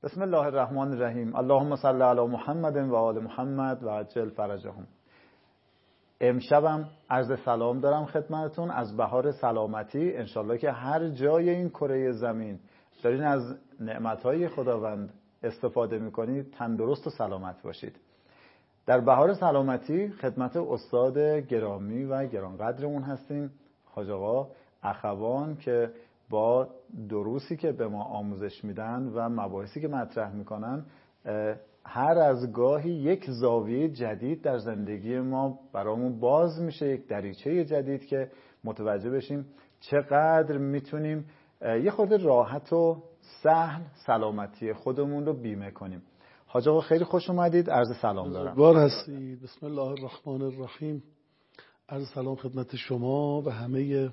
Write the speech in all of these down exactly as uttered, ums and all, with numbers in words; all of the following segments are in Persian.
بسم الله الرحمن الرحیم. اللهم صل علی محمد و آل محمد و عجل فرجهم. امشبم عرض سلام دارم خدمتتون از بهار سلامتی. انشالله که هر جای این کره زمین دارین از نعمتهای خداوند استفاده میکنید تندرست و سلامت باشید. در بهار سلامتی خدمت استاد گرامی و گرانقدرمون هستیم، حاج آقا اخوان، که با دروسی که به ما آموزش میدن و مباحثی که مطرح میکنن هر از گاهی یک زاویه جدید در زندگی ما برامون باز میشه، یک دریچه جدید که متوجه بشیم چقدر میتونیم یه خورده راحت و سهل سلامتی خودمون رو بیمه کنیم. حاج آقا خیلی خوش اومدید، عرض سلام دارم. بار هستید. بسم الله الرحمن الرحیم. عرض سلام خدمت شما و همه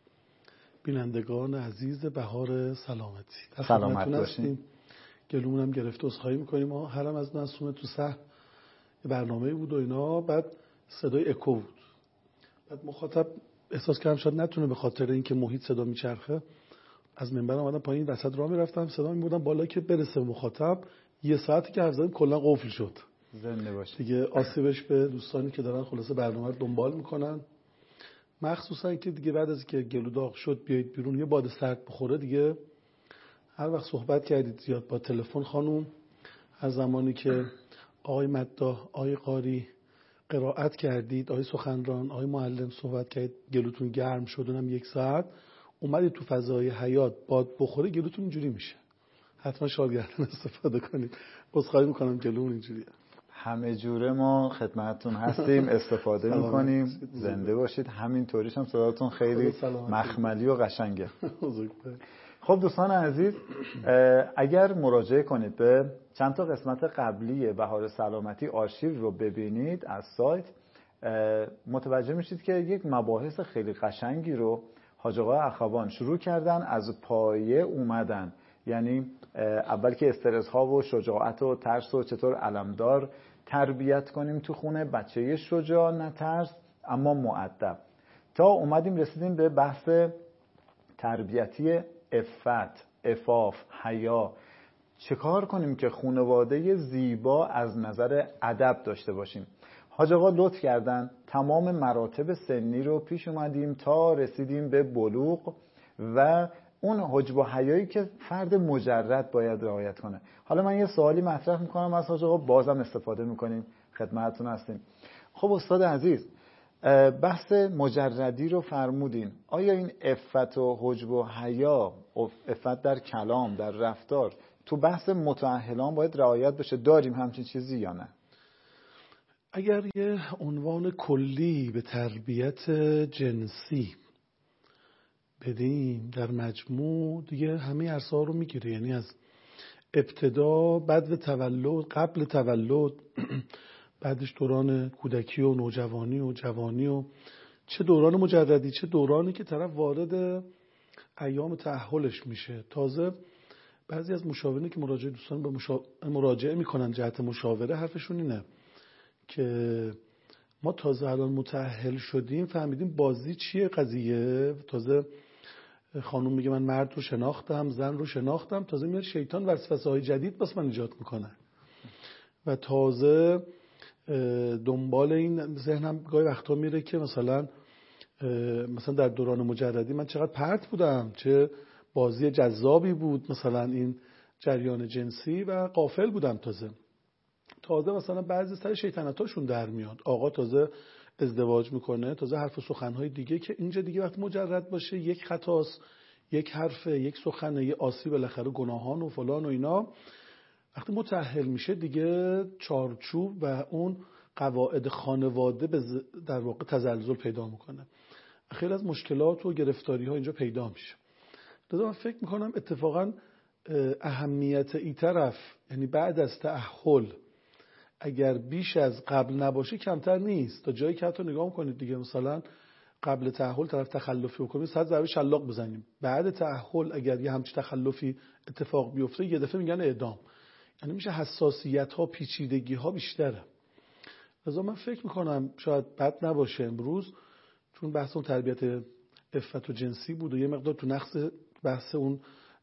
بینندگان عزیز بهار سلامتی. سلامت باشین. گلومون هم گرفته، عذرخواهی می‌کنیم. ما هرم از نسوم تو صحن برنامه بود و اینا، بعد صدای اکو بود. بعد مخاطب احساس کردم شاید نتونه به خاطر اینکه محیط صدا میچرخه، از منبر اومدم پایین، وسط راه میرفتم صدا میبردم بالا که برسه مخاطب. یه ساعتی که حرف زدیم کلا قفل شد. زنده باشید. دیگه آسیبش به دوستانی که دارن خلاصه برنامه رو دنبال میکنن، مخصوصا که دیگه بعد از که گلو داغ شد بیایید بیرون یه باد سرد بخوره. دیگه هر وقت صحبت کردید زیاد با تلفن خانم، هر زمانی که آقای مداح، آقای قاری قرائت کردید، آقای سخنران، آقای معلم صحبت کردید، گلوتون گرم شد، اونم یک ساعت اومدید تو فضای حیات باد بخوره گلوتون اینجوری میشه. حتما شالگردن استفاده کنید. عذرخواهی میکنم گلوم اینجوریه. همه جوره ما خدمتتون هستیم، استفاده میکنیم. زنده باشید. همین طوریش هم صداتون خیلی مخملی و قشنگه. خب دوستان عزیز، اگر مراجعه کنید به چند تا قسمت قبلی بهار سلامتی آرشیو رو ببینید از سایت، متوجه میشید که یک مباحث خیلی قشنگی رو حاج آقا اخوان شروع کردن، از پایه اومدن. یعنی اول که استرس ها و شجاعت و ترس و چطور علمدار تربیت کنیم تو خونه، بچه شجاع نه ترس اما مؤدب، تا اومدیم رسیدیم به بحث تربیتی عفت، عفاف، حیا. چه کار کنیم که خانواده زیبا از نظر ادب داشته باشیم. حاج آقا لطف کردن تمام مراتب سنی رو پیش اومدیم تا رسیدیم به بلوغ و اون حجب و حیایی که فرد مجرد باید رعایت کنه. حالا من یه سوالی مطرح میکنم از حاج آقا، بازم استفاده میکنیم، خدمتتون هستیم. خب استاد عزیز، بحث مجردی رو فرمودین. آیا این عفت و حجب و حیا، عفت در کلام، در رفتار، تو بحث متأهلان باید رعایت بشه؟ داریم همچین چیزی یا نه؟ اگر یه عنوان کلی به تربیت جنسی بدیم در مجموع، دیگه همه عرصه‌ها رو میگیره. یعنی از ابتدا، بعد تولد، قبل تولد، بعدش دوران کودکی و نوجوانی و جوانی و چه دوران مجردی چه دورانی که طرف وارد ایام تأهلش میشه. تازه بعضی از مشاورینی که مراجعه دوستان به مشا... مراجعه میکنن جهت مشاوره، حرفشون اینه که ما تازه الان متأهل شدیم، فهمیدیم بازی چیه قضیه. تازه خانوم میگه من مرد رو شناختم، زن رو شناختم، تازه میاد شیطان وسوسه های جدید بس من ایجاد میکنه و تازه دنبال این ذهنم گاهی وقتا میره که مثلا مثلا در دوران مجردی من چقدر پرت بودم، چه بازی جذابی بود مثلا این جریان جنسی، و غافل بودم. تازه تازه مثلا بعضی سر شیطنتاشون در میاد. آقا تازه ازدواج میکنه، تازه حرف و سخنهای دیگه که اینجا دیگه وقت مجرد باشه یک خطاست، یک حرفه، یک سخنه، یک آسی، بالاخره گناهان و فلان و اینا. وقتی متأهل میشه دیگه چارچوب و اون قواعد خانواده در واقع تزلزل پیدا میکنه. خیلی از مشکلات و گرفتاری ها اینجا پیدا میشه. لذا من فکر میکنم اتفاقا اهمیت این طرف، یعنی بعد از تأهل، اگر بیش از قبل نباشه کمتر نیست. تا جایی که حتی نگاه میکنید دیگه، مثلا قبل تأهل طرف تخلفی بکنه صد ضربه شلاق بزنیم، بعد تأهل اگر یه همچین تخلفی اتفاق بیفته یه دفعه میگن اعدام. یعنی میشه حساسیت ها، پیچیدگی ها بیشتره. لذا من فکر میکنم شاید بد نباشه امروز، چون بحث اون تربیت عفت و جنسی بود و یه مقدار تو نقص بحث اون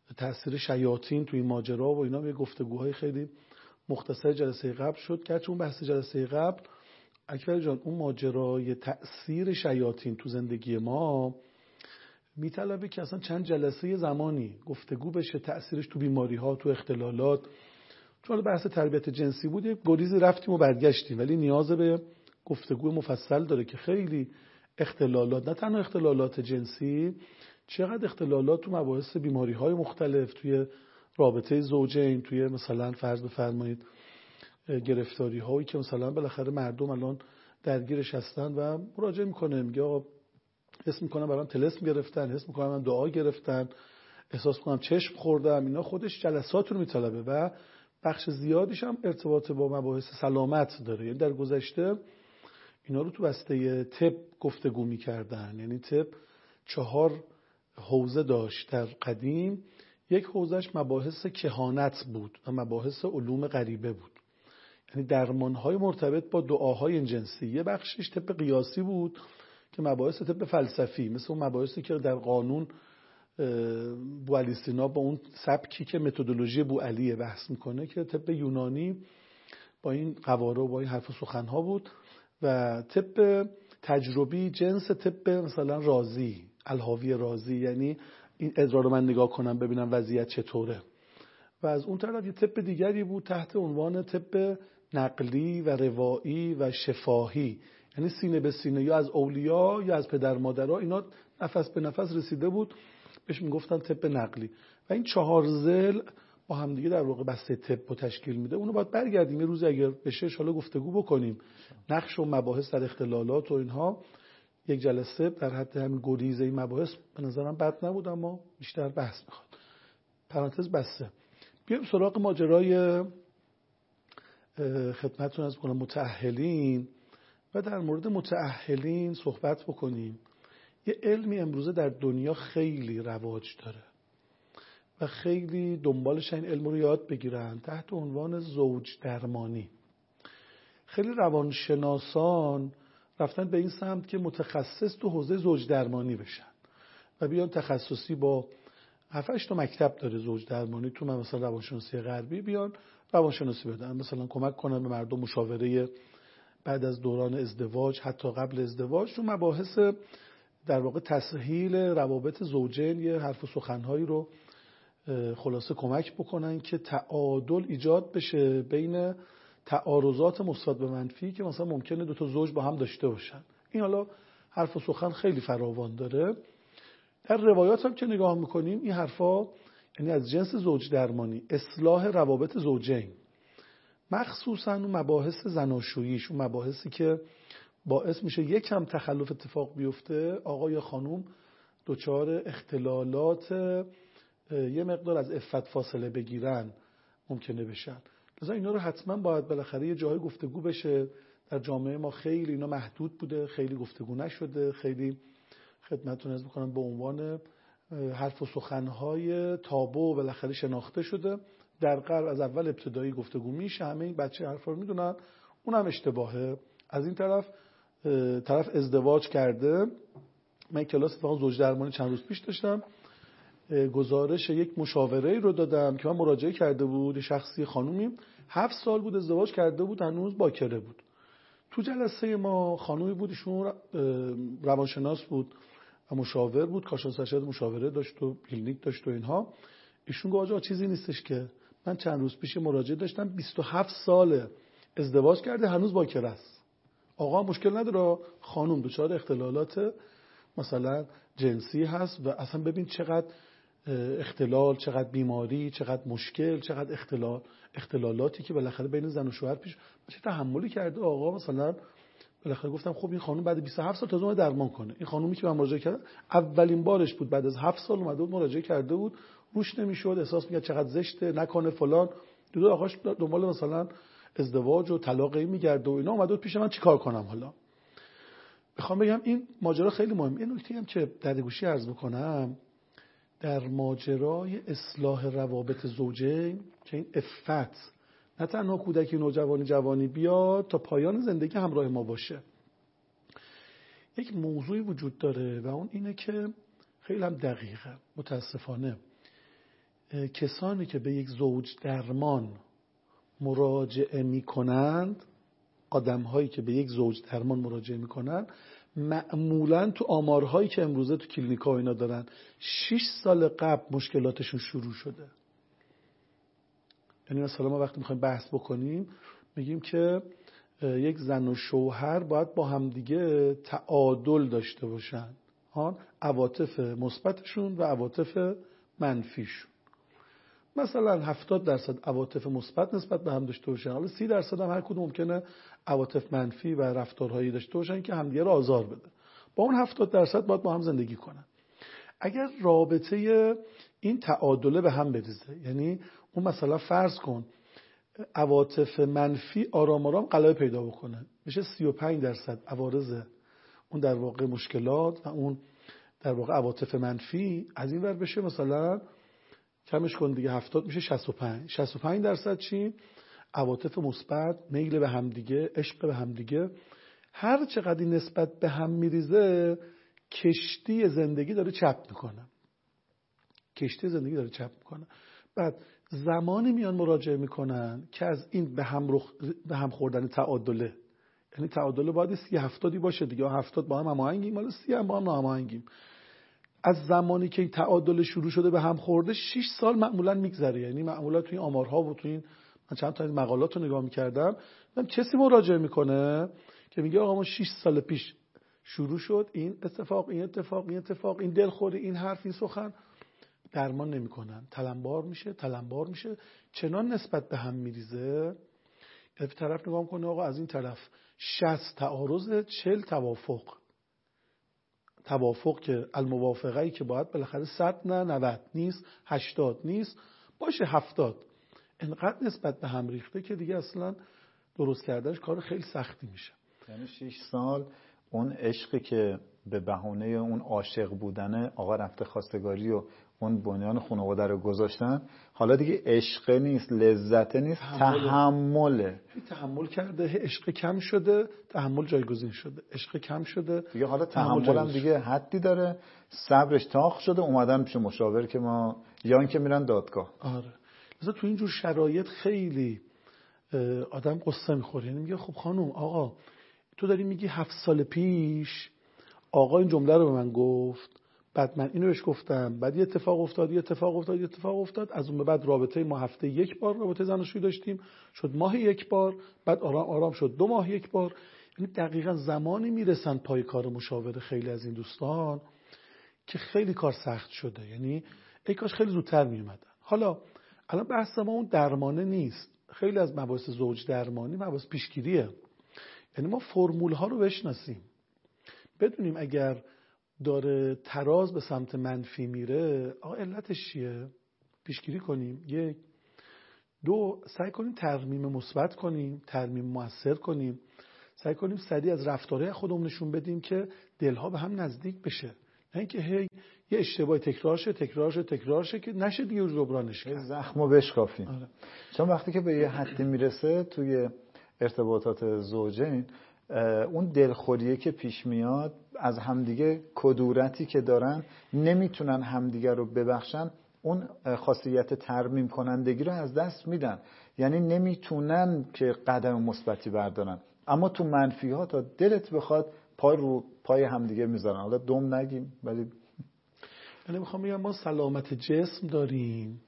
تأثیر شیاطین توی این ماجرا و اینا، یه گفتگوهای خیلی مختصر جلسه قبل شد. گرچه اون بحث جلسه قبل اکبر جان اون ماجرای تأثیر شیاطین تو زندگی ما میطلبه که اصلا چند جلسه زمانی گفتگو بشه، تأثیرش تو بیماری ها، تو اختلالات. چون بحث تربیت جنسی بود یک گریزی رفتیم و برگشتیم، ولی نیاز به گفتگو مفصل داره که خیلی اختلالات، نه تنها اختلالات جنسی، چقدر اختلالات تو مباحث بیماری های مختلف توی رابطه زوجین، توی مثلا فرض بفرمایید گرفتاری هایی که مثلا بالاخره مردم الان درگیرش هستن و مراجعه میکنه، میگه آقا حس میکنم برام طلسم گرفتن، حس میکنم من دعا گرفتن، احساس میکنم چشم خوردم. اینا خودش جلسات رو میطلبه و بخش زیادیش هم ارتباط با مباحث سلامت داره. یعنی در گذشته اینا رو تو بسته طب گفتگو میکردن. یعنی طب چهار حوزه داشت در قدیم. یک حوزهش مباحث کهانت بود و مباحث علوم غریبه بود، یعنی درمانهای مرتبط با دعاهای جنسی. یه بخشش طب قیاسی بود که مباحث طب فلسفی، مثل اون مباحثی که در قانون بوعلی سینا با اون سبکی که متدولوژی بوعلی بحث میکنه، که طب یونانی با این قواره و با این حرف و سخنها بود، و طب تجربی جنس طب مثلا رازی، الحاوی رازی، یعنی این ادرار رو من نگاه کنم ببینم وضعیت چطوره. و از اون طرف یه طب دیگری بود تحت عنوان طب نقلی و روایی و شفاهی، یعنی سینه به سینه یا از اولیا یا از پدر مادرها، اینا نفس به نفس رسیده بود، بهش میگفتن طب نقلی. و این چهار ضلع با هم دیگه در واقع بسته طب رو تشکیل میده. اونو باید برگردیم یه روز اگر بشه حالا گفتگو بکنیم، نقش و مباحث در اختلالات و اینها. یک جلسه در حد همین گریزه این مباحث به نظرم بد نبود، اما بیشتر بحث میخواد. پرانتز بسته. بیایم سراغ ماجرای خدمتتون از کنم متأهلین و در مورد متأهلین صحبت بکنیم. یه علمی امروزه در دنیا خیلی رواج داره و خیلی دنبالش این علم رو یاد بگیرن، تحت عنوان زوج درمانی. خیلی روانشناسان رفتن به این سمت که متخصص تو حوزه زوج درمانی بشن و بیان تخصصی با هفت هشت تا مکتب داره زوج درمانی تو مثلا روانشناسی غربی، بیان روانشناسی بدن، مثلا کمک کنن به مردم مشاوره بعد از دوران ازدواج، حتی قبل ازدواج، تو مباحث در واقع تسهیل روابط زوجین. یه حرف و سخنهایی رو خلاصه کمک بکنن که تعادل ایجاد بشه بین تعارضات مثبت و منفی که مثلا ممکنه دو تا زوج با هم داشته باشن. این حالا حرف و سخن خیلی فراوان داره. در روایات هم که نگاه میکنیم این حرفا یعنی از جنس زوج درمانی، اصلاح روابط زوجین، مخصوصا اون مباحث زناشوییش، اون مباحثی که باعث میشه یک کم تخلف اتفاق بیفته، آقا یا خانوم دچار اختلالات یه مقدار از عفت فاصله بگیرن ممکنه بشن. لذا اینا رو حتما باید بالاخره یه جای گفتگو بشه. در جامعه ما خیلی اینا محدود بوده، خیلی گفتگو نشده، خیلی خدمتتون عرض می‌کنم به عنوان حرف و سخن‌های تابو بالاخره شناخته شده. در غرب از اول ابتدایی گفتگو میشه، همه این بچه حرفا رو میدونن، اونم اشتباهه. از این طرف طرف ازدواج کرده. من کلاس اتفاقا زوج درمانی چند روز پیش داشتم، گزارش یک مشاوره رو دادم که من مراجعه کرده بود، شخصی خانومی هفت سال بود ازدواج کرده بود، هنوز باکره بود. تو جلسه ما خانومی بود، ایشون روانشناس بود و مشاور بود، کارشناس ارشد مشاوره داشت و کلینیک داشت و اینها. ایشون گفت آقا چیزی نیستش که من چند روز پیش مراجعه داشتم، بیست و هفت ساله ازدواج کرده هنوز باکره است. آقا مشکل نداره، خانم دچار اختلالات مثلا جنسی هست و اصلا ببین چقدر اختلال، چقدر بیماری، چقدر مشکل، چقدر اختلال اختلالاتی که بالاخره بین زن و شوهر پیش چه تحملی کرده آقا. مثلا بالاخره گفتم خب این خانم بعد بیست و هفت سال تازه اومد درمان کنه. این خانومی که من مراجعه کردم اولین بارش بود، بعد از هفت سال اومده بود مراجعه کرده بود، روش نمیشد، احساس میکرد چقدر زشته، نکنه فلان. دو آقاش دنبال مثلا ازدواج و طلاقی میگرده و اینا، اومده بود پیش من چیکار کنم. حالا میخوام بگم این ماجرا خیلی مهمه. این نکته هم که در گوشی عرض بکنم، در ماجرای اصلاح روابط زوجین که این عفت نه تنها کودکی، نوجوانی، جوانی بیاد تا پایان زندگی همراه ما باشه، یک موضوعی وجود داره و اون اینه که خیلی هم دقیقه. متاسفانه کسانی که به یک زوج درمان مراجعه میکنند، آدم هایی که به یک زوج درمان مراجعه میکنن معمولا تو آمارهایی که امروزه تو کلینیکا اینا دارن شش سال قبل مشکلاتشون شروع شده. یعنی مثلا ما وقتی میخوایم بحث بکنیم میگیم که یک زن و شوهر باید با همدیگه تعادل داشته باشن، ها، عواطف مثبتشون و عواطف منفیشون. مثلا هفتاد درصد عواطف مثبت نسبت به هم داشته باشن، حالا سی درصد هم هر کدوم ممکنه عواطف منفی و رفتارهایی داشته باشن که همدیگه رو آزار بده. با اون هفتاد درصد باید با هم زندگی کنن. اگر رابطه این تعادله به هم بریزه، یعنی اون مثلا فرض کن عواطف منفی آرام آرام غلبه پیدا بکنه، میشه سی و پنج درصد عوارض اون در واقع مشکلات و اون در واقع عواطف منفی از این ور بشه مثلا کمش کن دیگه هفتاد میشه شصت و پنج. شصت و پنج درصد چی؟ عواطف مثبت، میل به همدیگه، عشق به همدیگه. هر چقدر این نسبت به هم میریزه کشتی زندگی داره چپ میکنه. کشتی زندگی داره چپ میکنه. بعد زمانی میان مراجعه میکنن که از این به هم رخ به هم خوردن تعادله، یعنی تعادله باید سی هفتادی باشه دیگه، هفتاد با هم هماهنگیم، حالا سی هم با هم ناهماهنگیم. از زمانی که تعادل شروع شده به هم خورده شش سال معمولا میگذره. یعنی معمولا توی این آمارها و توی این من چند تا از مقالات رو نگاه میکردم دیدم کسی مراجعه میکنه که میگه آقا ما شش سال پیش شروع شد این اتفاق این اتفاق این اتفاق این دلخوری این حرف این سخن، درمان نمیکنن، تلمبار میشه تلمبار میشه چنان نسبت به هم میریزه. یه طرف نگاه کنه آقا از این طرف شصت تعارض چهل توافق، توافق که الموافقه‌ای که باید بالاخره صد نه نود نیست، هشتاد نیست، باشه هفتاد. انقدر نسبت به هم ریخته که دیگه اصلا درست کردنش کار خیلی سختی میشه. یعنی شش سال اون عشقی که به بهونه اون عاشق بودن آقا رفته خواستگاری و اون بنیان خانواده رو گذاشتن، حالا دیگه عشق نیست، لذت نیست، تحمله. تحمل کرده، عشق کم شده، تحمل جایگزین شده. عشق کم شده دیگه، حالا تحمل هم دیگه حدی داره، صبرش تاق شده، اومدن پیش مشاور که ما یا اینکه میرن دادگاه. آره. مثلا تو اینجور شرایط خیلی آدم قصه میخوره. یعنی میگه خب خانم آقا تو داری میگی هفت سال پیش آقا این جمله رو به من گفت، بعد من اینو بهش گفتم، بعد یه اتفاق افتاد یه اتفاق افتاد یه اتفاق افتاد از اون به بعد رابطه ما هفته یک بار رابطه زناشویی داشتیم، شد ماه یک بار، بعد آرام آرام شد دو ماه یک بار. یعنی دقیقاً زمانی میرسن پای کار مشاوره خیلی از این دوستان که خیلی کار سخت شده. یعنی ای کاش خیلی زودتر میومدن. حالا الان بحث ما اون درمانه نیست، خیلی از مباحث زوج درمانی مباحث پیشگیریه. یعنی ما فرمول ها رو بشناسیم، بدونیم اگر داره تراز به سمت منفی میره آقا علتش چیه، پیشگیری کنیم. یک دو سعی کنیم ترمیم مثبت کنیم، ترمیم موثر کنیم، سعی کنیم سریع از رفتارهای خودمون نشون بدیم که دلها به هم نزدیک بشه، نه اینکه هی یه اشتباه تکرار شه تکرار شه تکرار شه که نشه دیگه جبرانش کرد، زخمو بشکافیم. آره. چون وقتی که به یه حدی میرسه توی ارتباطات زوجین اون دلخوریه که پیش میاد از همدیگه، کدورتی که دارن نمیتونن همدیگه رو ببخشن، اون خاصیت ترمیم کنندگی رو از دست میدن. یعنی نمیتونن که قدم مثبتی بردارن، اما تو منفی ها تا دلت بخواد پای رو پای همدیگه میذارن. حالا دم نگیم ولی یعنی میخوام بگم ما سلامت جسم داریم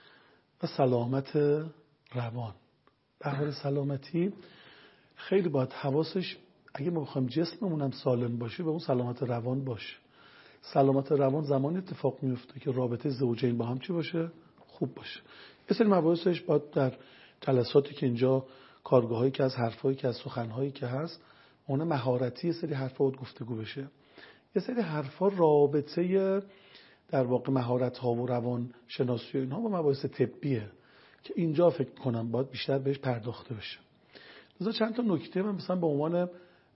و سلامت روان. در حال سلامتی خیلی باید حواسش، اگه ما بخوایم جسممون هم سالم باشه، به اون سلامت روان باشه. سلامت روان زمان اتفاق میفته که رابطه زوجین با هم چی باشه؟ خوب باشه. یه سری مباحثش باید در جلساتی که اینجا کارگاهایی که از حرفایی که از سخنهایی که هست اون مهارتی یه سری حرفا بود گفتگو بشه. یه سری حرفا رابطه در واقع مهارت ها و روان شناسی و اینها با مباحث طبیه که اینجا فکر کنم باید بیشتر بهش پرداخته بشه. لذا چند تا نکته من مثلا به عنوان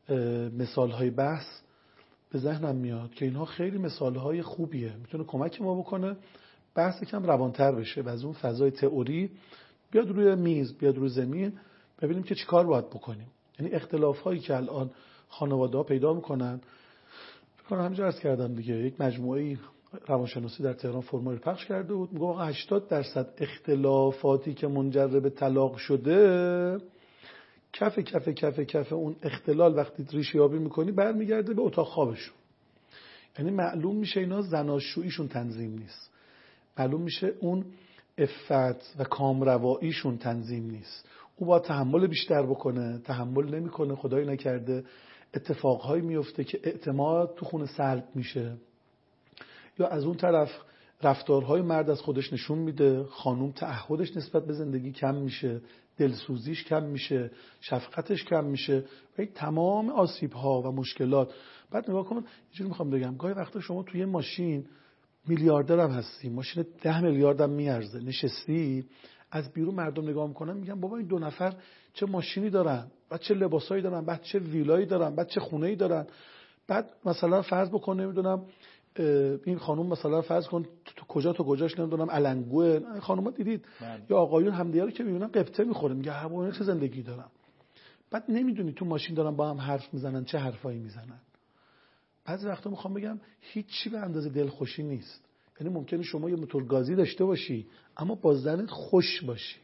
مثال های بحث به ذهنم میاد که اینها خیلی مثال های خوبیه، میتونه کمک ما بکنه بحث کم روانتر بشه و از اون فضای تئوری بیاد روی میز، بیاد روی زمین، ببینیم که چیکار باید بکنیم. یعنی اختلاف هایی که الان خانواده ها پیدا میکنن، فکر کنم همینجا عرض کردم دیگه، یک مجموعه روانشناسی در تهران فرمای رو پخش کرده بود، میگه آقا هشتاد درصد اختلافاتی که منجر به طلاق شده کف کف کف کف اون اختلال وقتی ریشه یابی میکنی برمیگرده به اتاق خوابشون. یعنی معلوم میشه اینا زناشوییشون تنظیم نیست، معلوم میشه اون عفت و کامرواییشون تنظیم نیست. او با تحمل بیشتر بکنه، تحمل نمیکنه، خدای نکرده اتفاقهایی میفته که اعتماد تو خونه سلب میشه. یا از اون طرف رفتارهای مرد از خودش نشون میده، خانوم تعهدش نسبت به زندگی کم میشه، دلسوزیش کم میشه، شفقتش کم میشه و این تمام آسیب‌ها و مشکلات. بعد نگاه کن، اینجوری میخوام بگم گاهی وقتا شما توی ماشین میلیاردر هم هستی، ماشین ده میلیارد هم میارزه، نشستی از بیرون مردم نگاه میکنن میگن بابا این دو نفر چه ماشینی دارن، بعد چه لباسایی دارن، بعد چه ویلایی دارن، بعد چه خونه‌ای دارن. بعد مثلا فرض بکن نمیدونم این خانم مثلا فرض کن تو کجا تو کجاش نمیدونم علنگوه، خانوما دیدید بله. یا آقایون همدیگه رو که میبینن قبطه میخوره، میگه هواینا چه زندگی دارن. بعد نمیدونی تو ماشین دارن با هم حرف میزنن چه حرفایی میزنن. بعضی وقتا میخوام بگم هیچی به اندازه دلخوشی نیست. یعنی ممکنه شما یه موتور گازی داشته باشی اما با زنت خوش باشی،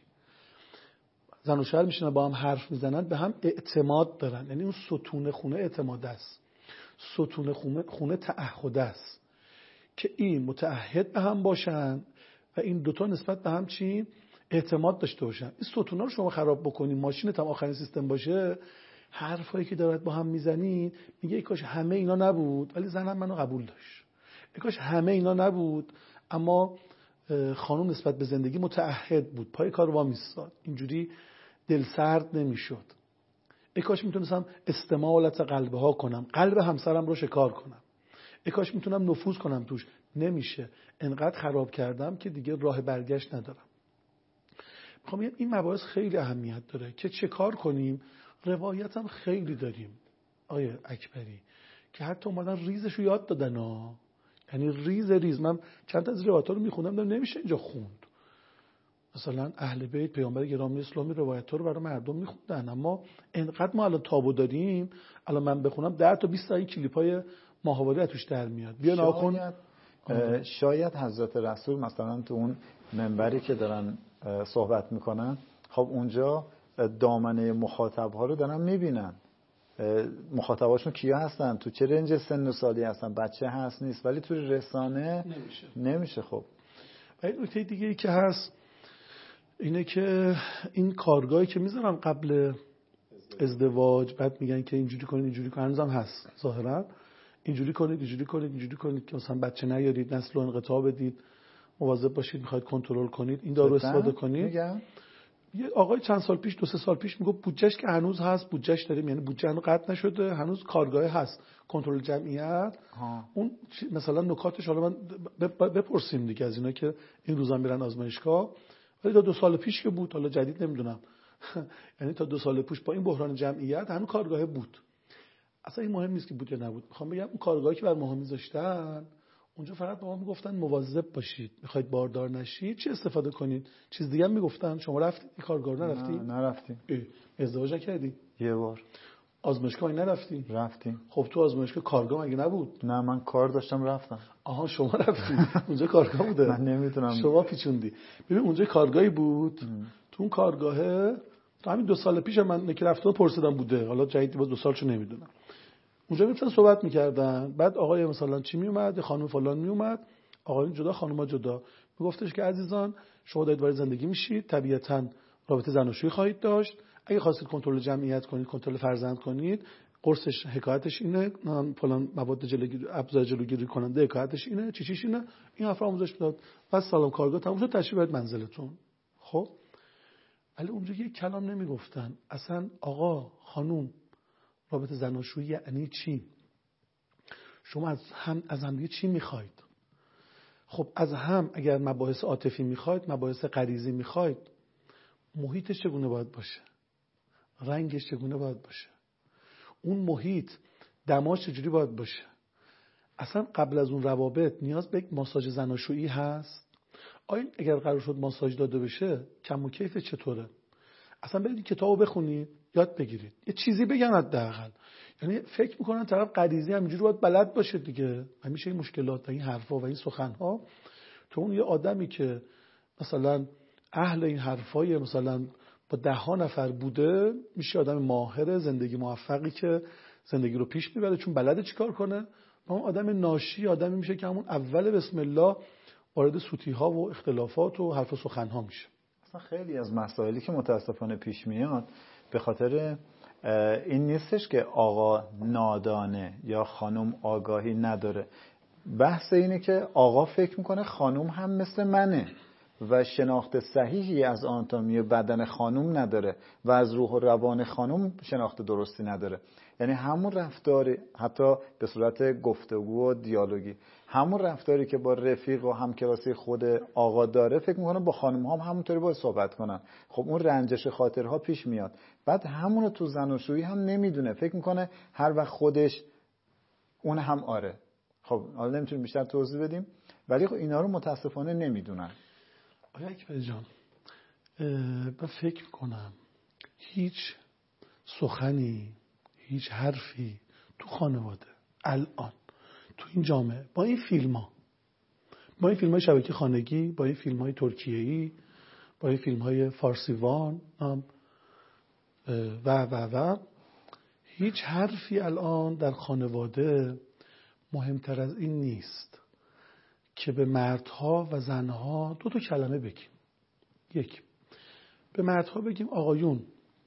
زن و شوهر میشینن با هم حرف میزنن، به هم اعتماد دارن. یعنی اون ستون خونه اعتماد است، ستون خونه خونه تعهد است که این متعهد به هم باشن و این دوتا نسبت به هم چی اعتماد داشته باشن. این ستونا رو شما خراب بکنین، ماشینت هم آخرین سیستم باشه، حرفایی که دارد با هم میزنین میگه ای کاش همه اینا نبود ولی زنم منو قبول داشت، ای کاش همه اینا نبود اما خانم نسبت به زندگی متعهد بود، پای کار وا میستاد، اینجوری دلسرد نمیشد. ای کاش میتونستم استمالت قلبه ها کنم، قلب همسرم رو شکار کنم، ای کاش میتونم نفوذ کنم توش. نمیشه، انقدر خراب کردم که دیگه راه برگشت ندارم. میخوام بگم این مباحث خیلی اهمیت داره که چه کار کنیم. روایت هم خیلی داریم آیه اکبری که حتی اومدن ریزش رو یاد دادن ها. یعنی ریز ریز من چند تا از روایت‌ها رو میخوندم دارم نمیشه اینجا خوند. مثلا اهل بیت پیامبر گرامی اسلامی روایت‌ها رو برای مردم میخوندن، اما انقدر ما الان تابو داریم، الان من بخونم ده تا بیست تا این کلیپای ماهواره توش در میاد. بیا ناکن شاید, شاید حضرت رسول مثلا تو اون منبری که دارن صحبت میکنن، خب اونجا دامنه مخاطب‌ها رو دارن میبینن، مخاطباشون کیا هستن، تو چه رنج سن و سالی هستن، بچه هست نیست، ولی تو رسانه نمیشه, نمیشه. خب و این نکته دیگه ای که هست اینه که این کارگاهی که میذارن قبل ازدواج، بعد میگن که اینجوری کنید اینجوری کنید، هنوزم هست ظاهرا، اینجوری کنید اینجوری کنید اینجوری کنید که مثلا بچه نیارید، نسل رو انقطاع بدید، مواظب باشید، میخواید کنترل کنید، این دارو استفاده کنید. میگم یه آقای چند سال پیش دو سه سال پیش میگه بودجهش که هنوز هست، بودجهش داریم، یعنی بودجه هنوز قطع نشده، هنوز کارگاه هست کنترل جمعیت ها. اون مثلا نکاتش حالا من بپرسیم دیگه از اینا که این روزا میرن آزمایشگاه، ولی تا دو سال پیش که بود، حالا جدید نمیدونم یعنی تا دو سال پیش با این بحران جمعیت هنوز کارگاه بود. اصلا این مهم نیست که بود یا نبود. میخوام بگم اون کارگاهی که بر ما میذاشتن اونجا فقط به ما میگفتن مواظب باشید، میخواید باردار نشید چی استفاده کنید، چیز دیگه هم میگفتن. شما رفتید این کارگاه نرفتی؟ نه نرفتیم. ازدواج کردی؟ یه بار. آزمایشگاه نرفتی؟ رفتیم. خب تو آزمایشگاه کارگاه مگه نبود؟ نه من کار داشتم رفتم. آها شما رفتی اونجا کارگاه بوده. من نمیتونم. شما پیچوندی. ببین اونجا کارگاهی بود ام. تو اون کارگاهه تا همین دو سال پیش من که رفتم پرسیدم بوده، حالا جدید باز دو سالشو نمیدونم. اونجا میتونن صحبت میکردن، بعد آقای مثلا چی میومد، خانم فلان میومد، آقایون جدا خانوما جدا، میگفتش که عزیزان شما دارید وارد زندگی میشید، طبیعتاً رابطه زناشویی خواهید داشت، اگه خواستید کنترل جمعیت کنید، کنترل فرزند کنید، قرصش حکایتش اینه، فلان مواد جلوگیری ابزار جلوگیری کننده حکایتش اینه، چی چیش اینه، این حرفا آموزش میداد. بعد سلام کارگاه تموم شد، تشریف برید منزلتون. خب ولی اونجا یه کلام نمیگفتن اصلا. آقا خانوم رابطه زناشویی یعنی چی؟ شما از هم از هم دیگه چی میخواید؟ خب از هم اگر مباحث عاطفی میخواید، مباحث غریزی میخواید، محیطش چگونه باید باشه؟ رنگش چگونه باید باشه؟ اون محیط دماش چجوری باید باشه؟ اصلا قبل از اون روابط نیاز به یک ماساژ زناشویی هست؟ آیا اگر قرار شد ماساژ داده بشه کم و کیف چطوره؟ اصلا برید کتابو بخونید، یاد بگیرید. یه چیزی بگن حداقل. یعنی فکر میکنن طرف غریزی همینجوری باید بلد باشه دیگه. همیشه این مشکلات و این حرفا و این سخنها تو اون یه آدمی که مثلا اهل این حرفای مثلا با ده ها نفر بوده میشه آدم ماهر زندگی موفقی که زندگی رو پیش میبره چون بلده چیکار کنه. و اون آدم ناشی آدمی میشه که همون اول بسم الله وارد سوتی ها و اختلافات و حرف و سخن ها میشه. اصلا خیلی از مسائلی که متاسفانه پیش میاد به خاطر این نیستش که آقا نادانه یا خانم آگاهی نداره. بحث اینه که آقا فکر میکنه خانم هم مثل منه و شناخت صحیحی از آناتومی بدن خانم نداره و از روح و روان خانم شناخت درستی نداره. یعنی همون رفتاری حتی به صورت گفتگو و دیالوگی همون رفتاری که با رفیق و همکلاسی خود آقا داره فکر میکنه با خانم هم همونطوری باید صحبت کنن. خب اون رنجش خاطرها پیش میاد. بعد همونو تو زناشویی هم نمیدونه، فکر میکنه هر وقت خودش اون هم آره. خب حالا نمیتونیم بیشتر توضیح بدیم ولی خب اینا رو متاسفانه نمیدونن. آیا اکبر جان من فکر کنم هیچ سخنی هیچ حرفی تو خانواده الان تو این جامعه با این فیلم ها با این فیلم های شبکه خانگی با این فیلم های ترکیه‌ای با این فیلم های فارسیوان و و و هیچ حرفی الان در خانواده مهمتر از این نیست که به مردها و زنها دو تا کلمه بگیم. یک، به مردها بگیم آقایون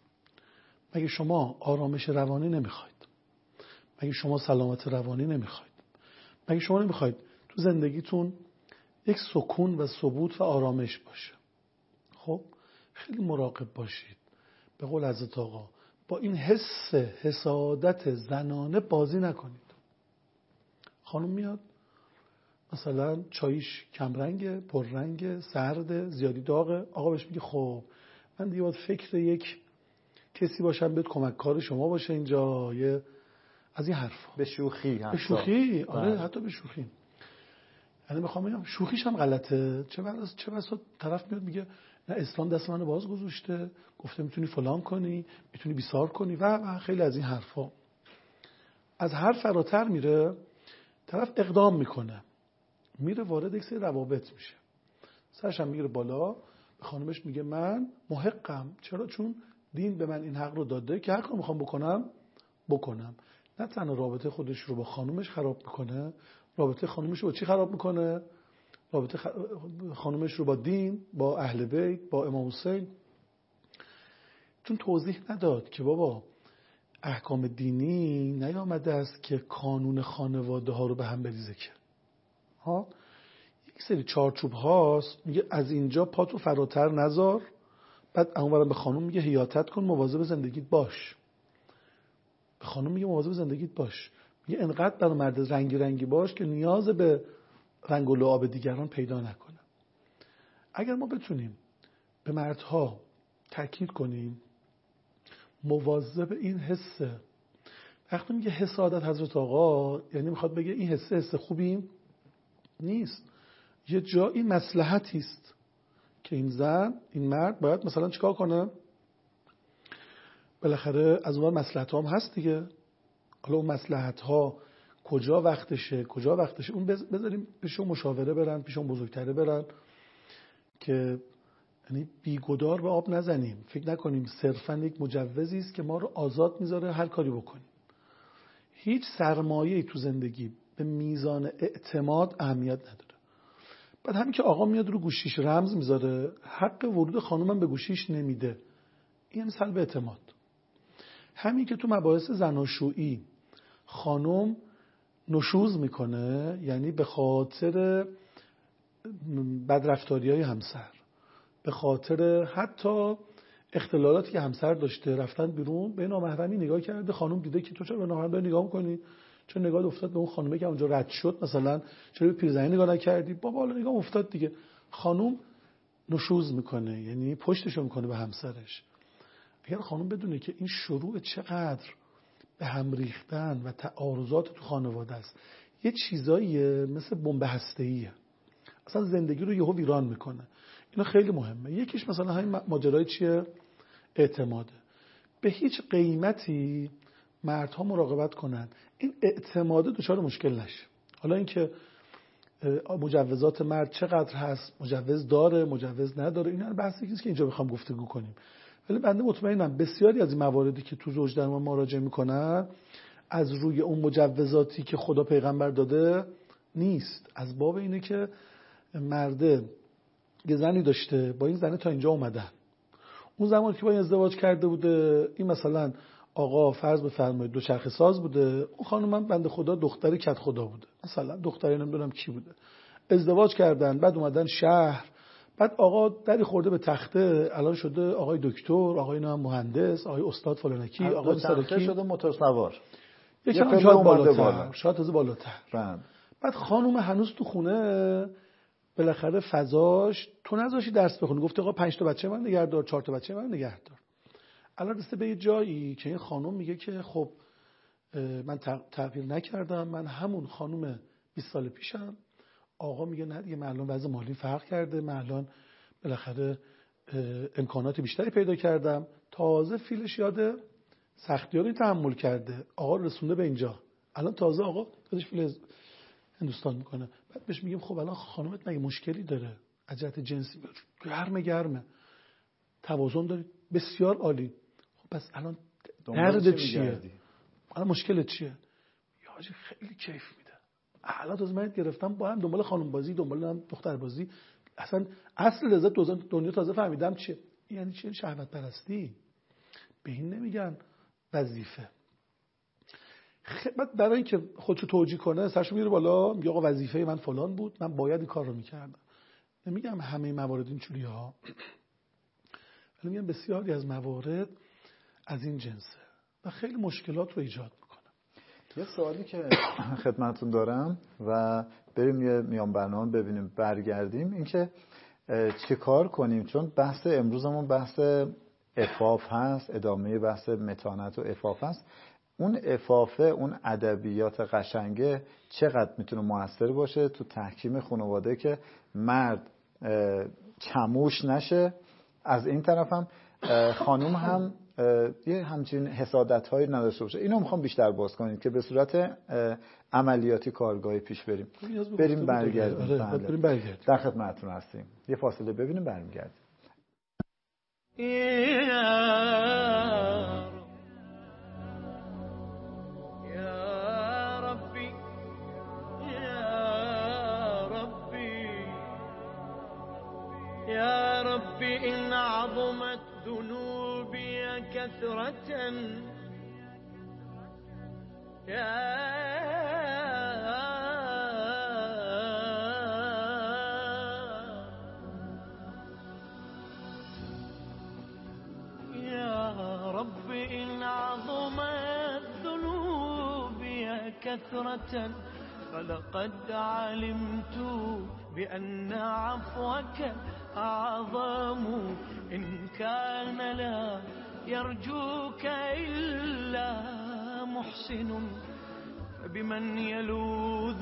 مگه شما آرامش روانی نمیخواید؟ مگه شما سلامت روانی نمیخواید؟ مگه شما نمیخواید تو زندگیتون یک سکون و ثبات و آرامش باشه؟ خب خیلی مراقب باشید. به قول حضرت آقا با این حس حسادت زنانه بازی نکنید. خانم میاد مثلا چایش کمرنگه، پررنگه، سرده، زیادی داغه. آقا بهش میگه خب من دیگه باید فکر یک کسی باشم بهت کمک کار شما باشه اینجا، یه از این حرفا. به شوخی به شوخی آره بله. حتی به شوخی. یعنی میخوام بگم شوخیش هم غلطه. چه بس چه بسا طرف میاد میگه نه اسلام دست منو باز گذاشته، گفته میتونی فلان کنی، میتونی بیسار کنی و و خیلی از این حرفا. از هر فراتر میره، طرف اقدام میکنه، میره وارد یک سری روابط میشه، سرش هم میگیره بالا، به خانمش میگه من محقم. چرا؟ چون دین به من این حق رو داده که هر کاری میخوام بکنم بکنم. نه تنها رابطه خودش رو با خانمش خراب میکنه، رابطه خانمش رو با چی خراب میکنه؟ رابطه خانمش رو با دین، با اهل بیت، با امام حسین. چون توضیح نداد که بابا احکام دینی نیامده است که قانون خانواده ها رو به هم بریزه که ها یک سری چارچوب هاست. میگه از اینجا پاتو فراتر نذار، بعد اونورم به خانم میگه حیاطت کن، مواظب زندگیت باش. به خانم میگه مواظب زندگیت باش، میگه انقدر برای مرد رنگی رنگی باش که نیاز به رنگ و لعاب دیگران پیدا نکنه. اگر ما بتونیم به مردها تاکید کنیم مواظب این حسه. وقتی میگه حسادت حضرت آقا یعنی میخواد بگه این حسه حس خوبی نیست، یه جایی مصلحتی است که این زن این مرد باید مثلا چیکار کنه. بالاخره از اون مصلحت ها هم هست دیگه. حالا اون مصلحت ها کجا وقتشه کجا وقتشه اون بذاریم پیشون مشاوره برن، پیشون بزرگتره برن که یعنی بیگدار به آب نزنیم. فکر نکنیم صرفا یک مجوزی است که ما رو آزاد میذاره هر کاری بکنیم. هیچ سرمایه‌ای تو زندگی به میزان اعتماد اهمیت نداره. بعد همین که آقا میاد رو گوشیش رمز میذاره، حق ورود خانومم به گوشیش نمیده، این سلب اعتماد. همین که تو مباحث زناشویی خانم نشوز میکنه، یعنی به خاطر بدرفتاری‌های همسر، به خاطر حتی اختلالاتی که همسر داشته رفتن بیرون، به نامحرمی نگاه کرده، خانم دیده که تو چرا به نامحرم نگاه میکنی؟ چون نگاه افتاد به اون خانومه که اونجا رد شد، مثلا چرا به پیرزنی نگاه نکردی؟ بابا حالا نگاه افتاد دیگه. خانم نشوز میکنه، یعنی پشتشو میکنه به همسرش. اگر خانم بدونه که این شروع چقدر به هم ریختن و تعارضات تو خانواده است، یه چیزاییه مثل بمب هسته‌ایه، اصلا زندگی رو یهو ویران میکنه. اینا خیلی مهمه. یکیش مثلا همین ماجرای چیه؟ اعتماده. به هیچ قیمتی مردها مراقبت کنن این اعتماد دچار مشکل نشه. حالا اینکه مجوزات مرد چقدر هست، مجوز داره، مجوز نداره، اینا بحثی نیست که اینجا بخوام گفتگو کنیم. ولی بنده مطمئنم بسیاری از این مواردی که تو زوج درمان مراجعه میکنن از روی اون مجوزاتی که خدا پیغمبر داده نیست، از باب اینه که مرده یه زنی داشته، با این زنه تا اینجا اومدن، اون زمان که با این ازدواج کرده بوده، این مثلا آقا فرض بفرمایید دوچرخه ساز بوده، اون خانم من بنده خدا دختری کت خدا بوده، مثلا دختری نمیدونم کی بوده، ازدواج کردن، بعد اومدن شهر، بعد آقا دری خورده به تخته، الان شده آقای دکتر، آقای نام مهندس، آقای استاد فلانکی، آقای سرکی شده موتور سوار، یکم شاید بالاتر، شاید تازه بالاتر. بله. بعد خانم هنوز تو خونه، بالاخره فضاش تو نذاشی درس بخونی، گفته آقا پنج تا بچه من نگهدار، چهار تا بچه من نگهدار. الان رسیده به یه جایی که این خانم میگه که خب من تغییر نکردم، من همون خانم بیست سال پیشم. آقا میگه نه دیگه، من الان وضع مالی فرق کرده، من الان بالاخره امکانات بیشتری پیدا کردم، تازه فیلش یاده سختیاری تحمل کرده، آقا رسونده به اینجا، الان تازه آقا خودش فیل هندوستان میکنه. بعد بهش میگیم خب الان خانومت مگه مشکلی داره از جهت جنسی؟ گرمه گرمه، توازن داری، بسیار عالی. خب پس الان درد چیه؟ الان مشکلت چیه؟ یا حاجی خیلی کیف میده، الان از من گرفتم با هم دنبال خانم بازی، دنبال هم دختر بازی، اصلا اصل لذت دنیا تازه فهمیدم چیه. یعنی چیه؟ شهوت پرستی. به این نمیگن وظیفه. بعد برای اینکه خودشو توجیه کنه سرشو میره بالا، میگه آقا وظیفه من فلان بود، من باید این کار رو میکردم. نمیگم همه موارد اینجوری ها، ولی میگم بسیاری از موارد از این جنسه و خیلی مشکلات رو ایجاد میکنه. یه سوالی که خدمتتون دارم و بریم یه میان برنامه ببینیم برگردیم، این که چه کار کنیم، چون بحث امروزمون بحث عفاف هست، ادامه بحث متانت و عفاف هست. اون عفافه، اون ادبیات قشنگه چقدر میتونه موثر باشه تو تحکیم خانواده که مرد چموش نشه، از این طرف هم خانوم هم یه همچین حسادت‌هایی نداشته باشه. اینو میخوام بیشتر باز کنیم که به صورت عملیاتی کارگاهی پیش بریم. بریم برگردیم. آره بریم برگردیم. در خدمتتون هستیم. یه فاصله ببینیم برمیگردیم. يا ربي إن عظمت ذنوبي كثرة يا يا ربي إن عظمت ذنوبي كثرة فلقد علمت بأن عفوك أعظم إن كان لا يرجوك إلا محسن فبمن يلوذ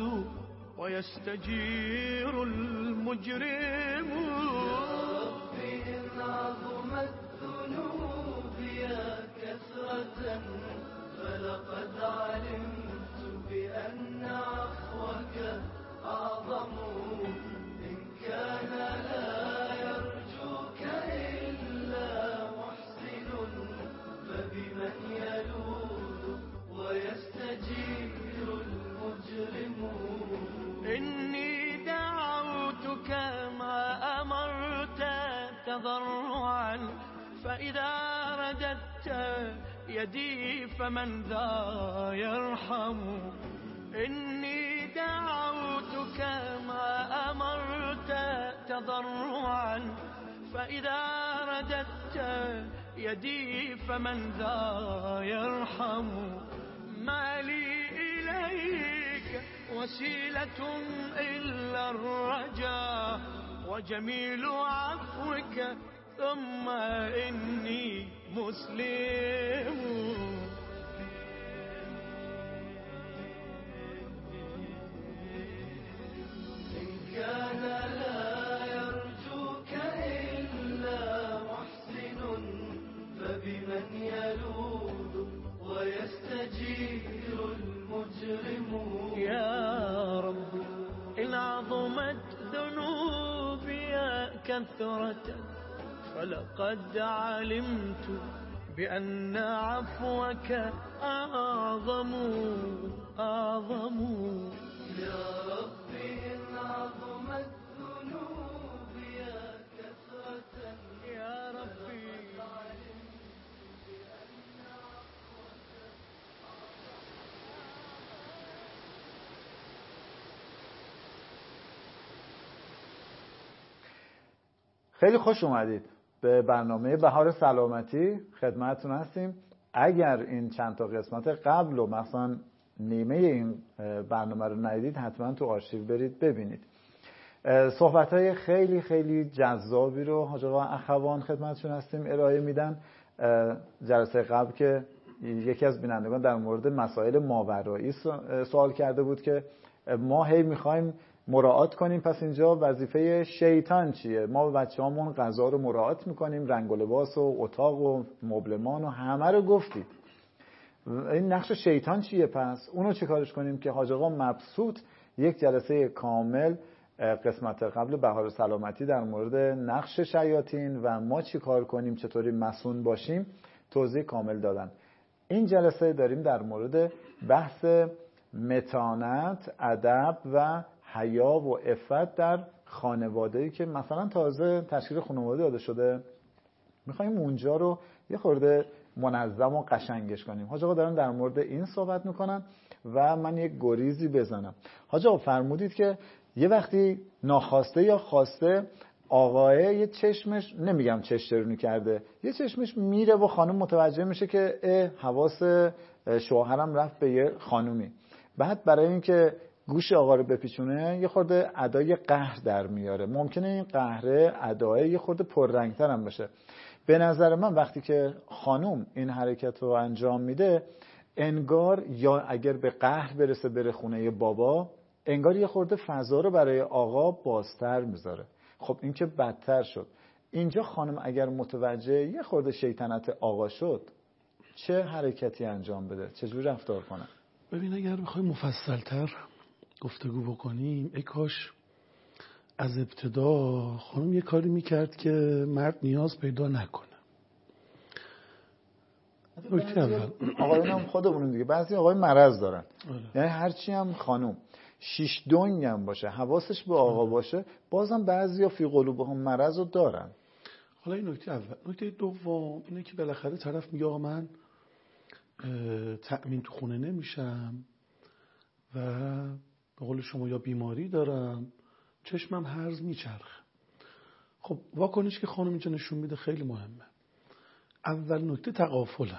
ويستجير المجرم. ربي إن عظمت ذنوبي كثرة فلقد علمت بأن عفوك أعظم إن كان لا يرجوك إلا محسن فبمن يلوذ ويستجير المجرم. إني دعوتك ما أمرت تضرعا فإذا رددت يدي فمن ذا يرحم. إني دعوتك ما أمرت تضرعا فإذا رددت يدي فمن ذا يرحم. ما لي إليك وسيلة إلا الرجاء وجميل عفوك ثم إني مسلم. كان لا يرجوك إلا محسن فبمن يلوذ ذنوبي كثرة فلقد علمت بأن عفوك أعظم أعظم. يا ربي إن عظمت ذنوبي كثرة يا ربي خیلی خوش اومدید به برنامه بهار سلامتی. خدمتتون هستیم. اگر این چند تا قسمت قبل و مثلا نیمه این برنامه رو ندیدید حتما تو آرشیو برید ببینید. صحبت‌های خیلی خیلی جذابی رو حاج آقا اخوان خدمتتون هستیم ارائه میدن. جلسه قبل که یکی از بینندگان در مورد مسائل ماورایی سوال کرده بود که ما هی می‌خوایم مراعات کنیم، پس اینجا وظیفه شیطان چیه؟ ما به بچه‌هامون غذا رو مراعات میکنیم، رنگ و لباس و اتاق و مبلمان و همه رو گفتید. این نقش شیطان چیه پس؟ اونو چه کارش کنیم که حاج آقا مبسوط یک جلسه کامل قسمت قبل بهار سلامتی در مورد نقش شیاطین و ما چی کار کنیم، چطوری مسئول باشیم توضیح کامل دادن. این جلسه داریم در مورد بحث متانت، ادب و حیا و عفت در خانواده‌ای که مثلا تازه تشکیل خانواده داده شده، می‌خوایم اونجا رو یه خورده منظم و قشنگش کنیم. حاج آقا دارن در مورد این صحبت میکنن و من یک گریزی بزنم. حاج آقا فرمودید که یه وقتی ناخواسته یا خواسته آقاه یه چشمش، نمیگم چشترونی کرده، یه چشمش میره و خانم متوجه میشه که اه حواس شوهرم رفت به یه خانومی. بعد برای اینکه گوش آقا رو بپیچونه یه خورده ادای قهر در میاره. ممکنه این قهره ادای یه خورده پررنگتر هم باشه. به نظر من وقتی که خانوم این حرکت رو انجام میده انگار یا اگر به قهر برسه بره خونه بابا، انگار یه خورده فضا رو برای آقا بازتر میذاره. خب این که بدتر شد. اینجا خانم اگر متوجه یه خورده شیطنت آقا شد چه حرکتی انجام بده؟ چجور رفتار کنه؟ ببین اگر بخوای مفصل‌تر گفتگو بکنیم ای کاش از ابتدا خانم یه کاری میکرد که مرد نیاز پیدا نکنه. نکته اول آقایون هم خودمونیم دیگه، بعضی آقای مرض دارن. آره. یعنی هرچی هم خانم شیش دنگ هم باشه حواسش به آقا باشه بازم بعضیا فی قلوبهم مرض رو دارن. حالا این نکته اول. نکته دوم اینه که بالاخره طرف میگه آقا من تأمین تو خونه نمیشم و به قول شما یا بیماری دارم، چشمم هرز میچرخه. خب واکنش که خانم اینجا نشون میده خیلی مهمه. اول نکته تغافلم.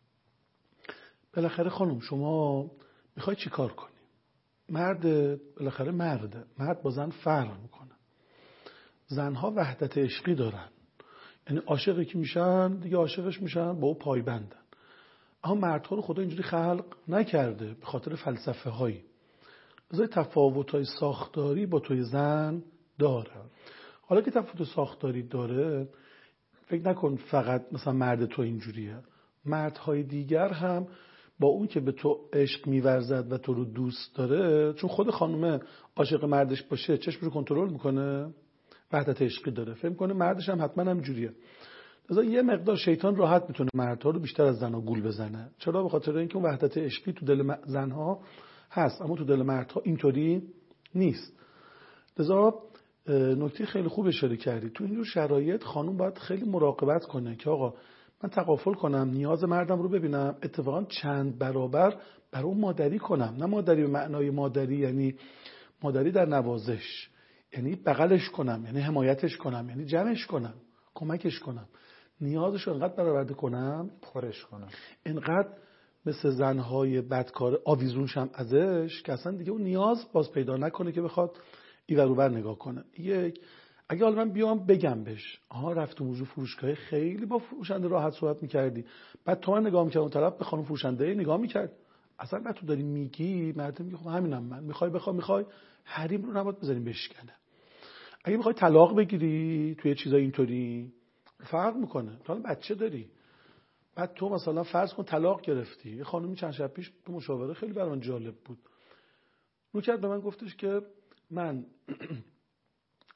بالاخره خانم شما میخوای چی کار کنی؟ مرد بالاخره مرده، مرد با زن فرق میکنه. زنها وحدت عشقی دارن، یعنی عاشقی که میشن دیگه عاشقش میشن با او پایبندن. اما مردها رو خدا اینجوری خلق نکرده به خاطر فلسفه هایی. بذاری تفاوت‌های ساختاری با توی زن داره. حالا که تفاوت ساختاری داره فکر نکن فقط مثلا مرد تو اینجوریه، مردهای دیگر هم با اون که به تو عشق می‌ورزد و تو رو دوست داره، چون خود خانومه عاشق مردش باشه چشم رو کنترل میکنه، وحدت عشقی داره، فکر میکنه مردش هم حتما همینجوریه. مثلا یه مقدار شیطان راحت میتونه مردها رو بیشتر از زنها گول بزنه. چرا؟ به خاطر اینکه اون وحدت عشقی تو دل زنها هست اما تو دل مردها اینطوری نیست. لذا نکته خیلی خوب اشاره کردی. تو اینجور شرایط خانم باید خیلی مراقبت کنه که آقا من تغافل کنم، نیاز مردم رو ببینم، اتفاقا چند برابر برای اون مادری کنم. نه مادری به معنای مادری یعنی مادری در نوازش، یعنی بغلش کنم، یعنی حمایتش کنم، یعنی جمعش کنم، کمکش کنم، نیازش رو انقدر برآورده کنم، پرش کنم، انقدر مثل زنهای بدکار آویزونشم ازش که اصلا دیگه اون نیاز باز پیدا نکنه که بخواد ایور و بر نگاه کنه. یک اگه حالا من بیام بگم بهش آها رفتم موضوع فروشگاه خیلی با فروشنده راحت صحبت میکردی، بعد تو من نگاه میکردم اون طرف به خانم فروشنده نگاه میکرد، اصلا بعد تو داری میگی مرد میگه خب همینم من، میخوای بخوای میخوای حریم رو نباید بزنیم بشکنه. اگه میخوای طلاق بگیری توی چیزای اینطوری فرق میکنه. تو بچه داری، بعد تو مثلا فرض کن طلاق گرفتی، یه خانومی چند شب پیش تو مشاوره خیلی برام جالب بود، رو کرد به من گفتش که من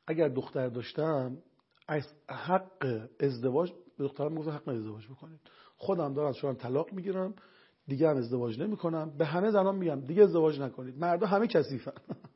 اگر دختر داشتم از حق ازدواج به دخترم میگفتم حق ازدواج بکنید. خودم دارم از شوهرم طلاق میگیرم، دیگه هم ازدواج نمیکنم. به همه زنان میگم دیگه ازدواج نکنید، مردا همه کثیفن.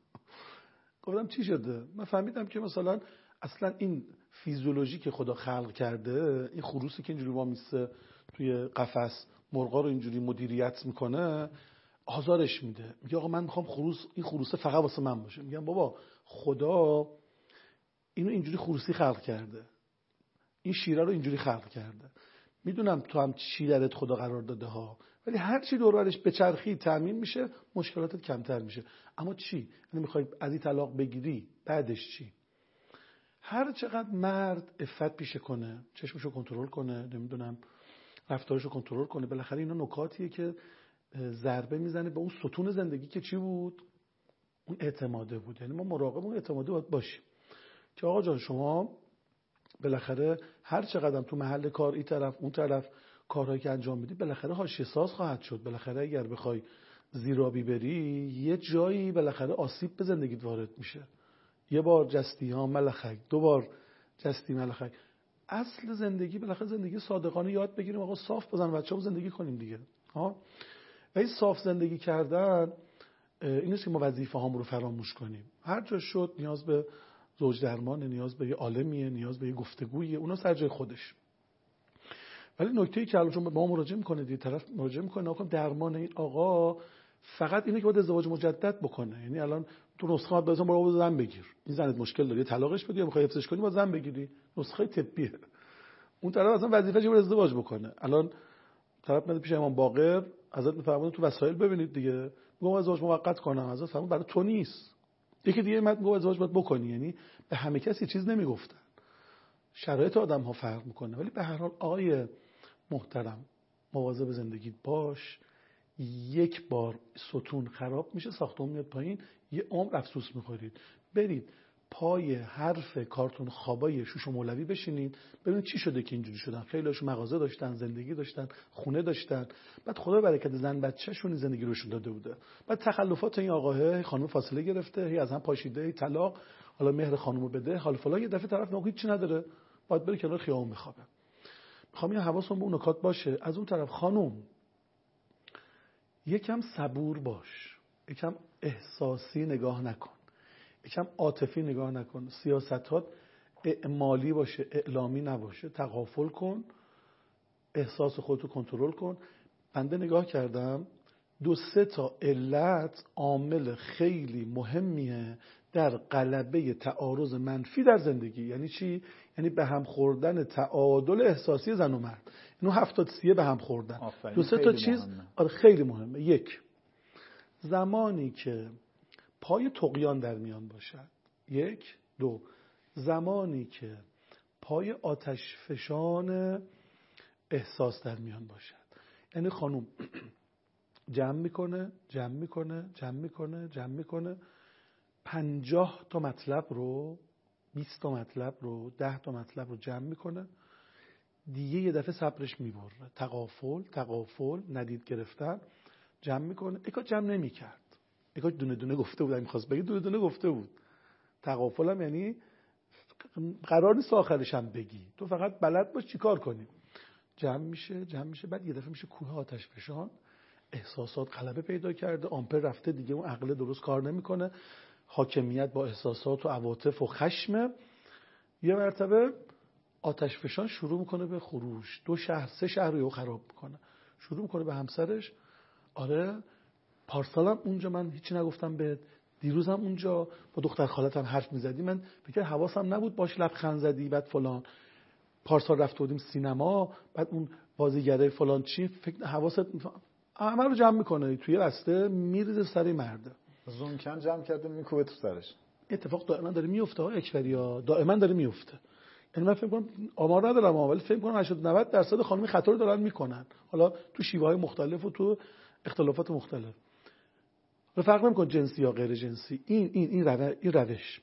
گفتم چی شده؟ من فهمیدم که مثلا اصلا این فیزیولوژی که خدا خلق کرده، این خروسی که اینجوری وامیسته توی قفس مرغا رو اینجوری مدیریت میکنه، آزارش میده. میگه آقا من میخوام خروس، این خروسه فقط واسه من باشه. میگم بابا خدا اینو اینجوری خروسی خلق کرده، این شیره رو اینجوری خلق کرده. میدونم تو هم شیرت خدا قرار داده ها، ولی هر چی دور و برش به چرخی تامین میشه مشکلاتت کمتر میشه. اما چی؟ یعنی میخوای از این طلاق بگیری بعدش چی؟ هر چقدر مرد عفت پیشه کنه، چشمشو کنترل کنه، نمیدونم رفتارشو کنترل کنه، بالاخره اینا نکاتیه که ضربه میزنه به اون ستون زندگی که چی بود؟ اون اعتماده بود. یعنی ما مراقب اون اعتماده باید باشیم که آقا جان شما بالاخره هر چقدر تو محل کار این طرف اون طرف کارهایی که انجام میدی بالاخره حاشیه ساز خواهد شد. بالاخره اگر بخوای زیرابی بری یه جایی بالاخره آسیب به زندگیت وارد میشه. یه بار جستی ها ملخک، دو بار جستی ملخک. اصل زندگی بالاخره زندگی صادقانه یاد بگیریم آقا صاف بزن بچه‌مون زندگی کنیم دیگه ها. و این صاف زندگی کردن این نیست که ما وظیفه هامون رو فراموش کنیم. هر جا شد نیاز به زوج درمانه، نیاز به یه عالمیه، نیاز به یه گفتگویه، اونا سر جای خودش. ولی نکته‌ای که الان چون به ما مراجعه میکنه دیگه، طرف مراجعه میکنه آقا درمان این آقا فقط اینه که باید ازدواج مجدد بکنه. یعنی الان تو نسخه باید بزن برو زن بگیر، این زنت مشکل داره طلاقش بدی یا میخوای حفظش کنی باید زن بگیری، نسخه طبیه. اون طرف اصلا وظیفه‌ش اینه ازدواج بکنه. الان طرف میاد پیش امام باقر، حضرت میفرمایند تو وسایل ببینید دیگه، میگم ازدواج موقت کنم، حضرت فرمود برای تو نیست. یکی دیگه میاد میگه ازدواج باید بکنی. یعنی به همه کسی چیز نمیگفتن، شرایط آدم ها فرق میکنه. ولی به هر حال آقای محترم مواظب زندگیت باش. یک بار ستون خراب میشه ساختمون میاد پایین، یه عمر افسوس میخورید. برید پای حرف کارتون خوابای شوش و مولوی بشینید ببینید چی شده که اینجوری شدن. خیلیشون مغازه داشتن، زندگی داشتن، خونه داشتن، بعد خدا برکت زن بچه‌شون زندگی روشون داده بوده. بعد تخلفات این آقاه خانم فاصله گرفته، هی از هم پاشیده، هی طلاق، حالا مهر خانومو بده، حال فلا یه دفعه طرف نگه هیچ نداره، باید بره کنار خیابون بخوابه. میخوام این حواسمون به اون نکات باشه. از اون طرف خانم یکم صبور باش، یکم احساسی نگاه نکن، یکم عاطفی نگاه نکن، سیاستات اعمالی باشه، اعلامی نباشه، تغافل کن، احساس خودتو کنترل کن. بنده نگاه کردم دو سه تا علت عامل خیلی مهمیه در غلبه تعارض منفی در زندگی. یعنی چی؟ یعنی به هم خوردن تعادل احساسی زن و مرد. اینو هفتاد سیه به هم خوردن. دو سه تا چیز آره خیلی مهمه. یک، زمانی که پای طغیان در میان باشد. یک. دو، زمانی که پای آتش فشان احساس در میان باشد. یعنی خانوم جمع میکنه جمع میکنه جمع میکنه جمع میکنه پنجاه تا مطلب رو، بیست تا مطلب رو، ده تا مطلب رو جمع میکنه، دیگه یه دفعه صبرش میبره. تغافل تغافل ندید گرفتن، جمع میکنه. ایکا جمع نمیکرد، ایکا دونه دونه گفته بود، میخواست بگه دونه دونه گفته بود. تغافل هم یعنی قرار نیست آخرش هم بگی، تو فقط بلد باش چیکار کنی. جمع میشه جمع میشه بعد یه دفعه میشه کوه آتش فشان. احساسات غلبه پیدا کرده، آمپر رفته دیگه، اون عقل درست کار نمیکنه، حاکمیت با احساسات و عواطف و خشم. یه مرتبه آتش فشان شروع میکنه به خروج. دو شهر سه شهر رو خراب میکنه. شروع میکنه به همسرش، آره پارسالم اونجا من هیچی نگفتم بهت، دیروزم اونجا با دختر خالتم حرف میزدی، من فکر حواسم نبود باش لبخند زدی، بعد فلان. پارسال رفته بودیم سینما، بعد اون بازیگره فلان چی، فکر حواست همه رو جمع میکنه توی رسته میریزه سر مرده. زونکن جمع کرده میکوبه تو سرش. اتفاق دائما داره میفته ها اکبریا، دائما داره میفته. یعنی من فکر کنم آمار ندارم ولی فکر کنم هشتاد نود درصد خانم خطا رو دارن میکنن، حالا تو شیوه‌های مختلف و تو اختلافات مختلف. و فرق نمیکنه جنسی یا غیر جنسی. این این این روش این روش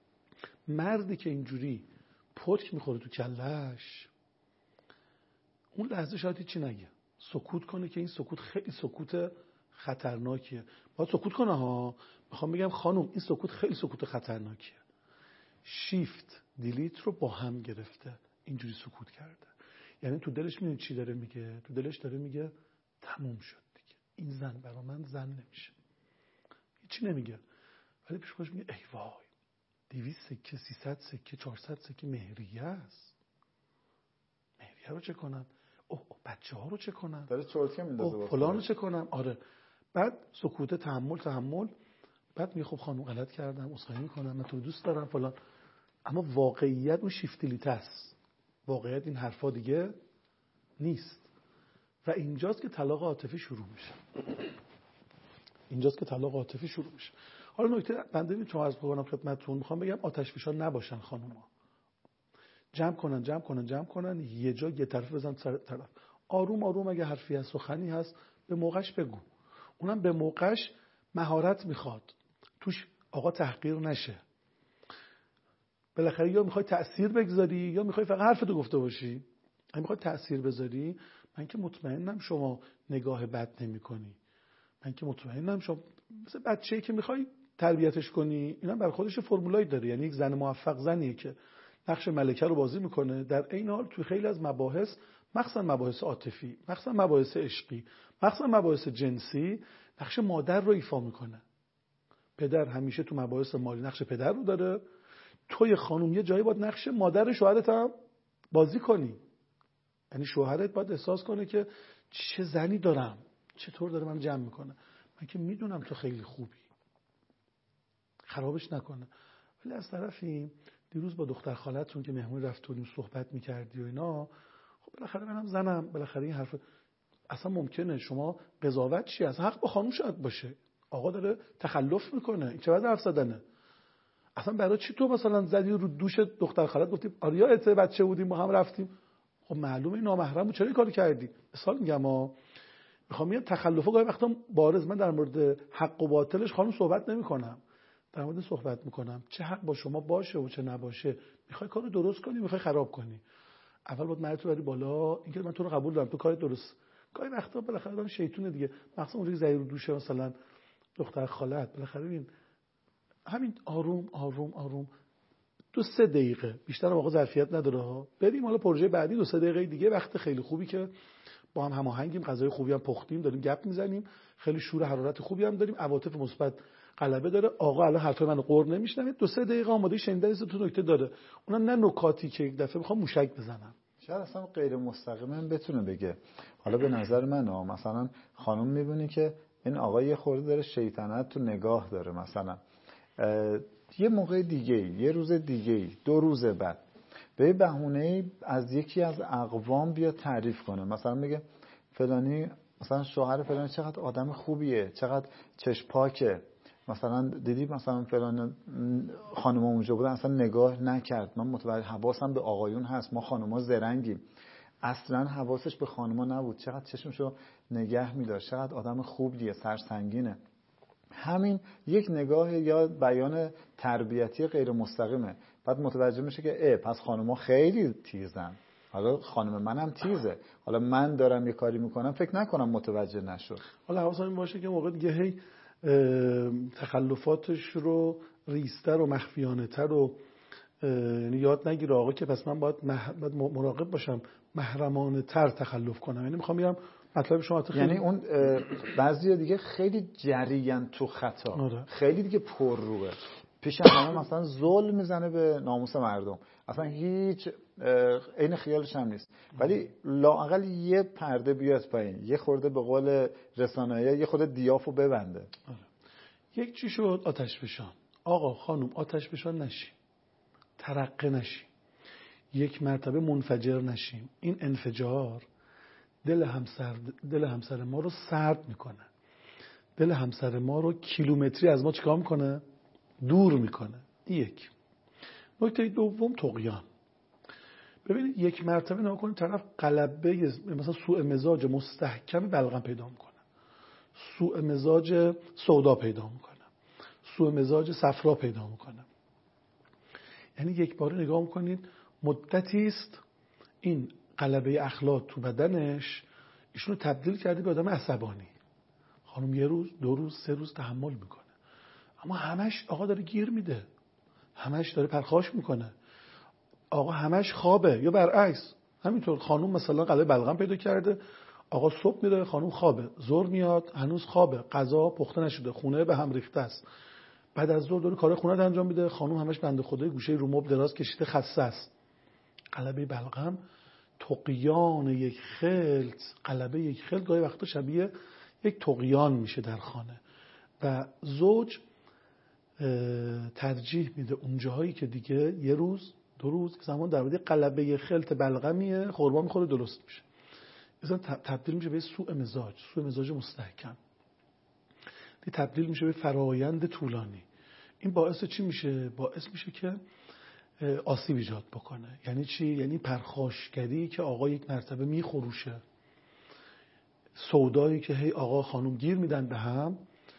مردی که اینجوری پتک میخوره تو کلهش، اون لحظه شاید چی نگه، سکوت کنه که این سکوت خیلی سکوت خطرناکیه. باید سکوت کنه ها. میخوام بگم خانم این سکوت خیلی سکوت خطرناکیه. شیفت دیلیت رو با هم گرفته، اینجوری سکوت کرده. یعنی تو دلش میدونی چی داره میگه؟ تو دلش داره میگه تموم شد دیگه، این زن برا من زن نمیشه. هیچی نمیگه، ولی پیش خودش میگه ای وای، دویست سکه، سیصد سکه، چهارصد سکه مهریه است. مهریه رو چه کنم؟ اوه بچه ها رو چه کنم؟ داره چرتکه میندازه اوه فلان رو چه کنم؟ آره. بعد سکوت، تحمل تحمل بعد میگه خب خانم غلط کردم، عذرخواهی میکنم، من تو دوست دارم فلان. اما واقعیت اون شیفتیلیته است. واقعیت این حرفا دیگه نیست. و اینجاست که طلاق عاطفی شروع میشه. اینجاست که طلاق عاطفی شروع میشه. حالا نکته بنده میتونم عرض بکنم خدمتتون، میخوام بگم آتشفشان نباشن خانوما. جمع کنن جمع کنن جمع کنن یه جا یه طرف بزن سر طرف. آروم آروم اگه حرفی هست، سخنی هست، به موقعش بگو. اونم به موقعش مهارت میخواد. توش آقا تحقیر نشه. بالاخره یا میخوای تأثیر بگذاری یا میخوای فقط حرفتو گفته باشی. اگه میخوای تأثیر بذاری، من که مطمئنم شما نگاه بد نمی‌کنی. من که مطمئنم شما مثل بچه‌ای که میخوای تربیتش کنی، اینا برای خودش فرمولایی داره. یعنی یک زن موفق زنیه که نقش ملکه رو بازی میکنه، در عین حال توی خیلی از مباحث، مخصوصا مباحث عاطفی، مخصوصا مباحث عشقی، مخصوصا مباحث جنسی، نقش مادر رو ایفا میکنه. پدر همیشه تو مباحث مالی نقش پدر رو داره. توی خانم یه جایی باید نقش مادر شوهرت هم بازی کنی. یعنی شوهرت باید احساس کنه که چه زنی دارم، چطور داره من جمع میکنه. من که میدونم تو خیلی خوبی، خرابش نکنه. ولی از طرفی دیروز با دختر خالتون که مهمون رفتونیم صحبت میکردی و اینا، خب بالاخره منم زنم، بالاخره این حرف اصلا ممکنه شما قضاوت چی از حق با خانم شاید باشه، آقا داره تخلف میکنه، این چه وضع حرف زدنه. اصلا برای چی تو مثلا زدی رو دوش دختر خالت گفتی آریا ات بچه بودیم با هم رفتیم؟ خب معلومه این نامحرم بود، چرا این کارو کردی؟ مثال میگم ها، میخوام میگم تخلفا گاهی وقتا بارز. من در مورد حق و باطلش خانم صحبت نمیکنم، در مورد صحبت میکنم چه حق با شما باشه و چه نباشه. میخوای کارو درست کنی، میخوای خراب کنی، اول باید مرتو بری بالا. اینکه من تو رو قبول دارم، تو کار درست. گاهی وقتا بالاخره آدم شیطونه دیگه، مثلا اونجوری زیر رو دوشه مثلا دختر خالت. بالاخره ببین همین آروم آروم آروم دو سه دقیقه، بیشتر هم آقا ظرفیت نداره ها، بریم حالا پروژه بعدی. دو سه دقیقه دیگه وقت خیلی خوبی که با هم هماهنگیم، غذای خوبی هم پختیم، داریم گپ میزنیم، خیلی شور حرارت خوبی هم داریم، عواطف مثبت غلبه داره. آقا الان حرفای منو قور نمیشنوه، دو سه دقیقه آماده شنیدن است. تو نکته داره، اونم نه نکاتی که یک دفعه میخوام موشک بزنم. شاید اصلا غیر مستقیما بتونه بگه حالا به نظر من ها، مثلا خانم میبینی که این آقا یه خورده داره شیطنت تو نگاه داره، مثلا یه موقع دیگه، یه روز دیگه، دو روز بعد به بهونه از یکی از اقوام بیا تعریف کنه، مثلا میگه فلانی، مثلا شوهر فلانی چقدر آدم خوبیه، چقدر چشم پاکه، مثلا دیدی مثلا فلان خانوما اونجا بودن اصلا نگاه نکرد، من متوجه، حواسم به آقایون هست، ما خانوما زرنگیم، اصلا حواسش به خانوما نبود، چقدر چشمشو نگه می‌داشت، چقدر آدم خوبیه، سرسنگینه. همین یک نگاه یا بیان تربیتی غیر مستقیمه. بعد متوجه میشه که اه پس خانوما خیلی تیزن، حالا خانم منم تیزه، حالا من دارم یه کاری میکنم فکر نکنم متوجه نشد. حالا حواسم باشه که موقع دیگه هی تخلفاتش رو ریستر و مخفیانه تر و یعنی یاد نگیره آقا که پس من باید, مح... باید مراقب باشم، محرمانه تر تخلف کنم. یعنی میخوام بگم مطلب شما خیلی... یعنی اون بعضی دیگه خیلی جریان تو خطا، آره. خیلی دیگه پر روه، پیش همه مثلا ظلم میزنه به ناموس مردم، اصلا هیچ عین خیالش هم نیست، ولی لااقل یه پرده بیاد پایین، یه خورده به قول رسانه‌ای یه خورده دیافو ببنده. آره. یک چی شد آتش فشان. آقا خانم آتش فشان نشی، ترقه نشی، یک مرتبه منفجر نشیم. این انفجار دل همسر دل همسر ما رو سرد میکنه، دل همسر ما رو کیلومتری از ما چیکار میکنه؟ دور میکنه. یک. نکته دوم طغیان. ببینید یک مرتبه نگاه کنید طرف غلبه مثلا سوء مزاج مستحکم بلغم پیدا میکنه، سوء مزاج سودا پیدا میکنه، سوء مزاج صفرا پیدا میکنه. یعنی یک بار نگاه میکنید مدتی است این غلبه اخلاق تو بدنش ایشونو تبدیل کرده به آدم عصبانی. خانم یه روز، دو روز، سه روز تحمل میکنه، اما همش آقا داره گیر میده، همش داره پرخاش میکنه، آقا همش خوابه. یا برعکس همینطور خانوم مثلا قلعه بلغم پیدا کرده، آقا صبح میره خانوم خوابه، ظهر میاد هنوز خوابه، غذا پخته نشده، خونه به هم ریخته است، بعد از ظهر داره کار خونه انجام میده، خانوم همش بنده خدای گوشه رو مبل دراز کشیده خسته است. قلبه بلغم طغیان یک خلط، قلبه یک خلط گاهی وقتا شبیه یک طغیان میشه در خانه و زوج ترجیح میده اون جاهایی که دیگه یه روز دو روز زمان در مورد قلبه خلط بلغمیه خورما میخوره درست میشه، مثلا تبدیل میشه به سوء مزاج، سوء مزاج مستحکم، دی تبدیل میشه به فرایند طولانی. این باعث چی میشه؟ باعث میشه که آسیب ایجاد بکنه. یعنی چی؟ یعنی پرخاشگری که آقا یک مرتبه میخروشه، سودایی که هی آقا خانوم گیر میدن به هم،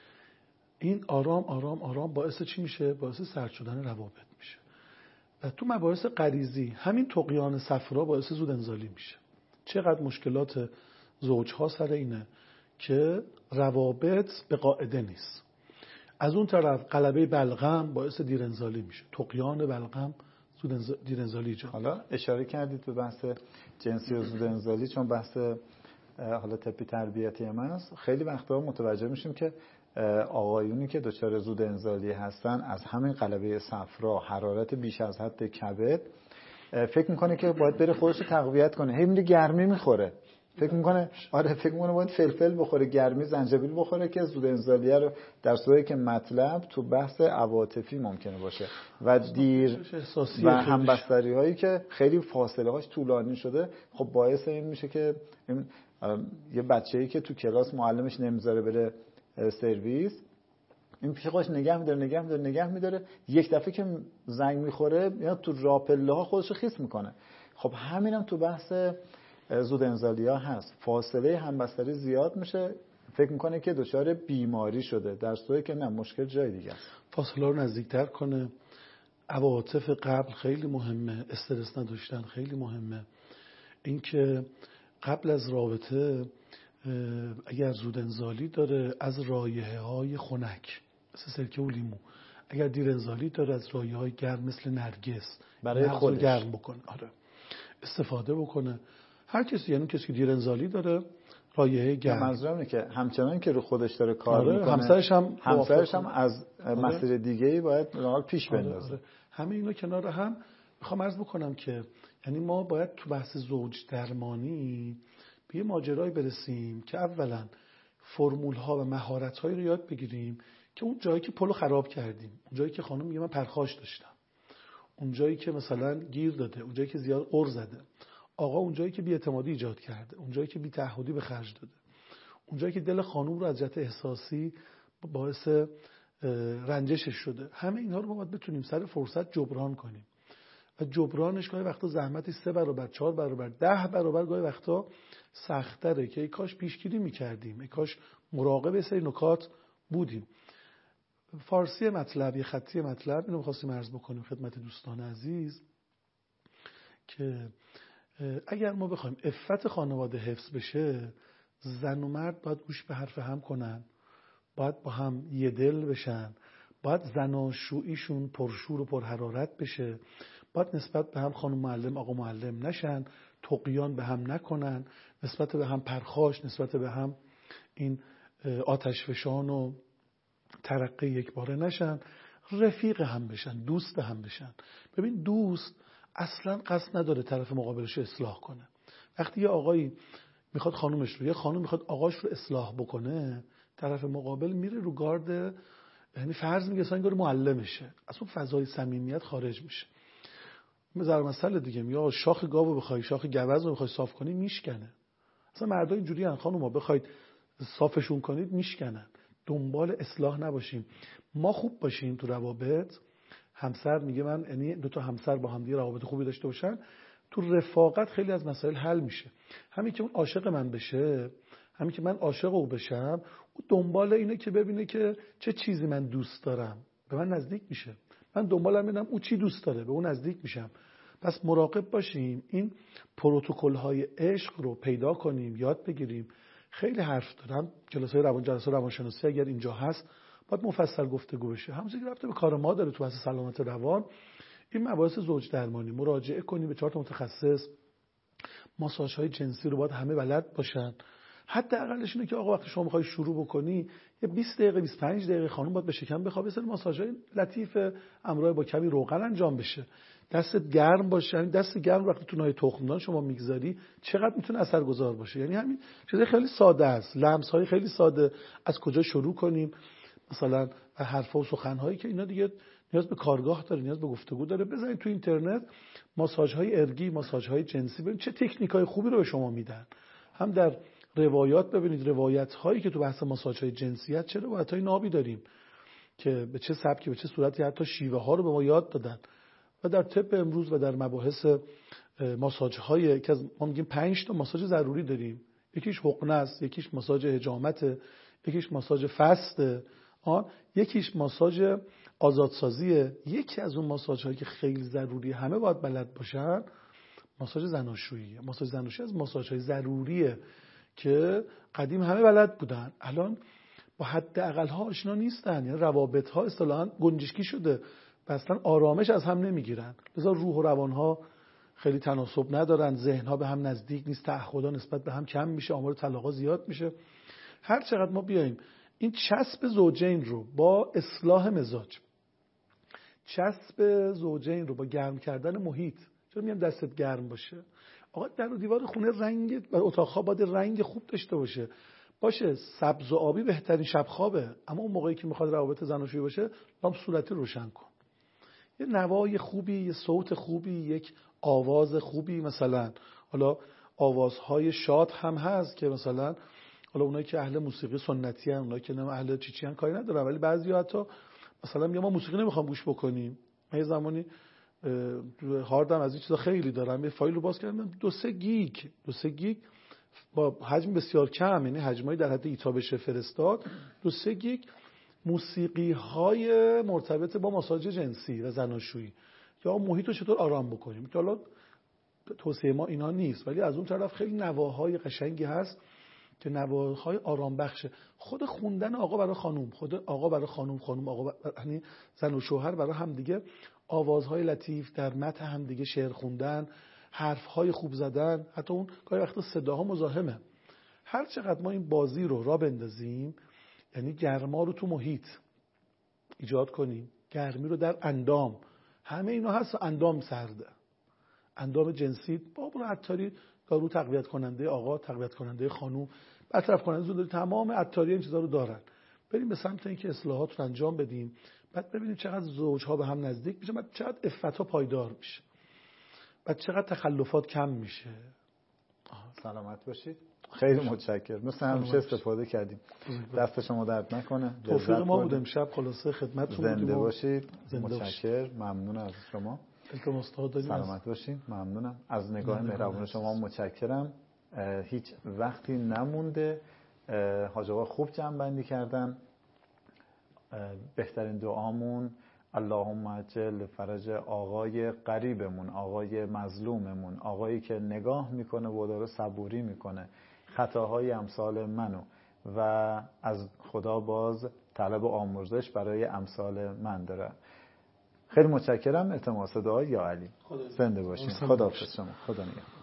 این آرام آرام آرام باعث چی میشه؟ باعث سرد شدن روابط میشه. و تو مباحث غریزی همین طغیان صفرا باعث زود انزالی میشه. چقدر مشکلات زوجها سر اینه که روابط به قاعده نیست. از اون طرف قلبه بلغم باعث دیر انزالی میشه، طغیان بلغم زود دیر انزالی ایجاد. حالا اشاره کردید به بحث جنسی و زود انزالی، چون بحث حالا تپی تربیتی من است. خیلی وقتا متوجه میشیم که آقایونی که دچار زود انزالی هستن از همین قلبه صفرا، حرارت بیش از حد کبد، فکر میکنه که باید بره خودش رو تقویت کنه، هی میره گرمی میخوره، فکر میکنه آره فکر میکنه باید فلفل بخوره، گرمی، زنجبیل بخوره که زود انزالیه رو، در صورتی که مطلب تو بحث عواطفی ممکنه باشه و دیر و همبستری هایی که خیلی فاصله هاش طولانی شده، خب باعث این میشه که این یه بچه‌ای که تو کلاس معلمش نمیذاره بره سرویس، این پیش خودش نگه میداره نگه میداره نگه میداره یک دفعه که زنگ میخوره میاد تو راپله ها خودش رو خیس میکنه. خب همینم تو بحث زود انزالی ها هست، فاصله همبستری زیاد میشه، فکر میکنه که دچار بیماری شده، در صورتی که نه، مشکل جای دیگه است. فاصله رو نزدیکتر کنه. عواطف قبل خیلی مهمه، استرس نداشتن خیلی مهمه. اینکه قبل از رابطه اگر زود انزالی داره از رایحه های خنک مثل سرکه و لیمو، اگر دیر انزالی داره از رایحه های گرم مثل نرگس برای خودش گرم بکنه، آره استفاده بکنه. هر کسی، یعنی کسی که دیر انزالی داره رایحه گرم، منظورم اینه که همچنان که رو خودش داره کار آره، میکنه همسرش هم همسرش هم از مسیر آره. دیگه‌ای باید راه پیش بندازه. آره، آره. همه اینا کنار هم میخوام عرض بکنم که یعنی ما باید تو بحث زوج درمانی به یه ماجرایی برسیم که اولا فرمول ها و مهارت هایی رو یاد بگیریم که اون جایی که پلو خراب کردیم، اون جایی که خانم میگه من پرخاش داشتم، اون جایی که مثلا گیر داده، اون جایی که زیاد قُر زده، آقا اون جایی که بی‌اعتمادی ایجاد کرده، اون جایی که بی‌تعهدی به خرج داده، اون جایی که دل خانم رو از جهت احساسی باعث رنجشش شده، همه اینها رو ما باید بتونیم سر فرصت جبران کنیم. و جبرانش گاهی وقتا زحمتی سه برابر، چهار برابر، ده برابر گاهی وقتا سخت‌تره که ای کاش پیشگیری می‌کردیم، ای کاش مراقب سری نکات بودیم. فارسی مطلب، یه خطی مطلب اینو می‌خواستیم عرض بکنیم خدمت دوستان عزیز که اگر ما بخوایم عفت خانواده حفظ بشه، زن و مرد باید گوش به حرف هم کنن، باید با هم یه دل بشن، باید زناشوییشون پرشور و پرحرارت بشه، باید نسبت به هم خانم معلم آقا معلم نشن، طغیان به هم نکنن، نسبت به هم پرخاش، نسبت به هم این آتشفشان و ترقی یک باره نشن، رفیق هم بشن، دوست هم بشن. ببین دوست اصلا قصد نداره طرف مقابلش اصلاح کنه. وقتی یه آقایی میخواد خانومش رو، یه خانوم میخواد آقاش رو اصلاح بکنه، طرف مقابل میره رو گارد، یعنی فرض میگه اصلا انگار معلمشه، از اون فضای صمیمیت خارج میشه. مثلا مسئله دیگه یا شاخ گاوو بخوای، شاخ گوز رو بخوای صاف کنی میشکنه. اصلا مردا اینجوری ان، خانوما بخواید صافشون کنید میشکنن. دنبال اصلاح نباشیم. ما خوب باشیم تو روابط، همسر میگه من، یعنی دو تا همسر با هم دیگه روابط خوبی داشته باشن، تو رفاقت خیلی از مسائل حل میشه. همین که اون عاشق من بشه، همین که من عاشق او بشم، او دنبال اینه که ببینه که چه چیزی من دوست دارم، به من نزدیک میشه. من دنبالم اینم او چی دوست داره، به اون نزدیک میشم. پس مراقب باشیم، این پروتکل های عشق رو پیدا کنیم، یاد بگیریم. خیلی حرف دارم، کلاس‌های روان جلسه روانشناسی اگر اینجا هست باید مفصل گفتگو بشه. همونجوری که رابطه به کار ما داره تو بحث سلامت روان، این مباحث زوج درمانی مراجعه کنیم به چهار تا متخصص. ماساژهای جنسی رو باید همه بلد باشن. حتی اقلش اینه که آقا وقتی شما می‌خوای شروع بکنی یه بیست دقیقه بیست و پنج دقیقه خانم باید به شکم بخوابه، سری ماساژهای لطیف همراه با کمی روغن انجام بشه. دستت گرم باشه، یعنی دست گرم وقتی تو نای تخمدان شما میگذاری چقدر میتونه اثرگذار باشه. یعنی همین چیزای خیلی ساده است، لمس‌های خیلی ساده. از کجا شروع کنیم؟ مثلا حرفا و سخن‌هایی که اینا دیگه نیاز به کارگاه داره، نیاز به گفتگو داره. بزنید تو اینترنت ماساژهای ارگی، ماساژهای جنسی، ببینید چه تکنیک‌های خوبی رو به شما میدن. هم در روایات ببینید روایت‌هایی که تو بحث ماساژهای جنسیت چه روایت‌های نابی داریم که به چه سبکی به چه صورتی حتی شیوه ها رو به ما یاد دادن. و در طب امروز و در مباحث ماساژهای که از ما میگیم پنج تا ماساژ ضروری داریم. یکیش حقنه است، یکیش ماساژ حجامت، یکیش ماساژ فست، آن یکیش ماساژ آزادسازی. یکی از اون ماساژهایی که خیلی ضروری همه باید بلد باشن ماساژ زناشویی. ماساژ زناشویی از ماساژهای ضروریه که قدیم همه بلد بودن، الان با حداقل ها آشنا نیستن. یعنی روابط ها اصطلاحاً گنجشکی شده و اصلا آرامش از هم نمیگیرن. لذا روح و روان ها خیلی تناسب ندارن، ذهن ها به هم نزدیک نیست، تعهدات نسبت به هم کم میشه، آمار طلاق زیاد میشه. هر چقدر ما بیایم این چسب زوجین رو با اصلاح مزاج، چسب زوجین رو با گرم کردن محیط، چرا میگم دستت گرم باشه؟ آقا در و دیوار خونه رنگ و اتاق‌ها باید رنگ خوب داشته باشه. باشه سبز و آبی بهترین شب خوابه، اما اون موقعی که میخواد روابط زناشویی باشه لامپ صورتی روشن کن. یه نوای خوبی، یه صوت خوبی، یک آواز خوبی، مثلا حالا آوازهای شاد هم هست که مثلا حالا اونایی که اهل موسیقی سنتی ان، اونایی که نه اهل چیچی ان کاری ندارن، ولی بعضیا حتی مثلا میگم ما موسیقی نمیخوام گوش بکنیم. من یه زمانی هاردم از این چیزا خیلی دارم، یه فایل رو باز کردم دو سه گیگ دو سه گیگ با حجم بسیار کم، یعنی حجمای در حد ایتا بشه فرستاد، دو سه گیگ موسیقی های مرتبط با ماساژ جنسی و زناشویی یا محیط رو چطور آرام بکنیم. که حالا توصیه ما اینا نیست، ولی از اون طرف خیلی نواهای قشنگی هست که نواهای آرام بخشه. خود خوندن آقا برای خانوم، خود آقا برای خانوم، خانوم آقا برای، یعنی زن و شوهر برای هم دیگه آوازهای لطیف در متن هم دیگه شعر خوندن، حرفهای خوب زدن، حتی اون گاهی وقتا صداها مزاحمه. هر چقدر ما این بازی رو را بندازیم، یعنی گرما رو تو محیط ایجاد کنیم، گرمی رو در اندام، همه اینا هست. اندام سرده، اندام جنسی با برو عطاری دارو تقویت کننده آقا، تقویت کننده خانوم، برطرف کننده زود، تمام عطاری این چیزا رو دارن. بریم به سمت اینکه اصلاحات رو انجام بدیم، بعد ببینیم چقدر زوجها به هم نزدیک میشه، بعد چقدر عفت‌ها پایدار میشه، بعد چقدر تخلفات کم میشه. سلامت باشید. خیلی متشکرم. مثل همیشه استفاده کردیم. دست شما درد نکنه. توفیق ما بود امشب، خلاصه خدمتتون بودیم. زنده باشید. متشکرم. ممنون از شما. سلامت باشید. ممنونم از نگاه مهربان شما. متشکرم. هیچ وقتی نمونده. حاج آقا خوب جمع بندی کردن. بهترین دعامون اللهم عجل فرج آقای قریبمون، آقای مظلوممون، آقایی که نگاه میکنه و داره صبوری میکنه خطاهای امثال منو و از خدا باز طلب آمرزش برای امثال من داره. خیلی متشکرم. التماس دعا یا علی. زنده باشین. خداحافظ شما. خدا نگهدار.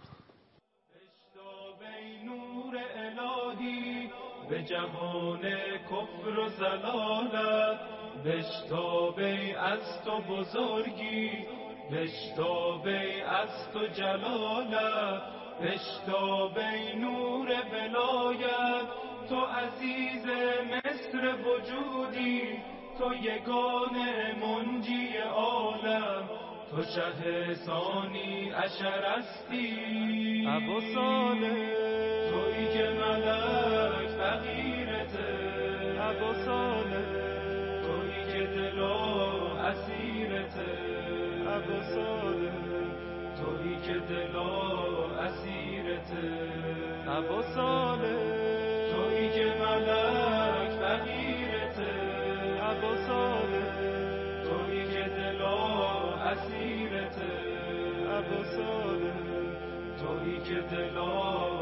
به جهان کفر و ضلالت بشتابی از تو بزرگی، بشتابی از تو جلالت، بشتابی نور ولایت. تو عزیز مصر وجودی، تو یگانه منجی عالم، تو شه ثانی عشر هستی. ابو صالح تویی که ملک فقیرته، ابو صالح تویی که دلا اسیرته، ابو صالح تویی که دلا اسیرته، ابو صالح تویی که ملک فقیرته، ابو صالح تویی که دلا اسیرته، ابو صالح تویی که دلا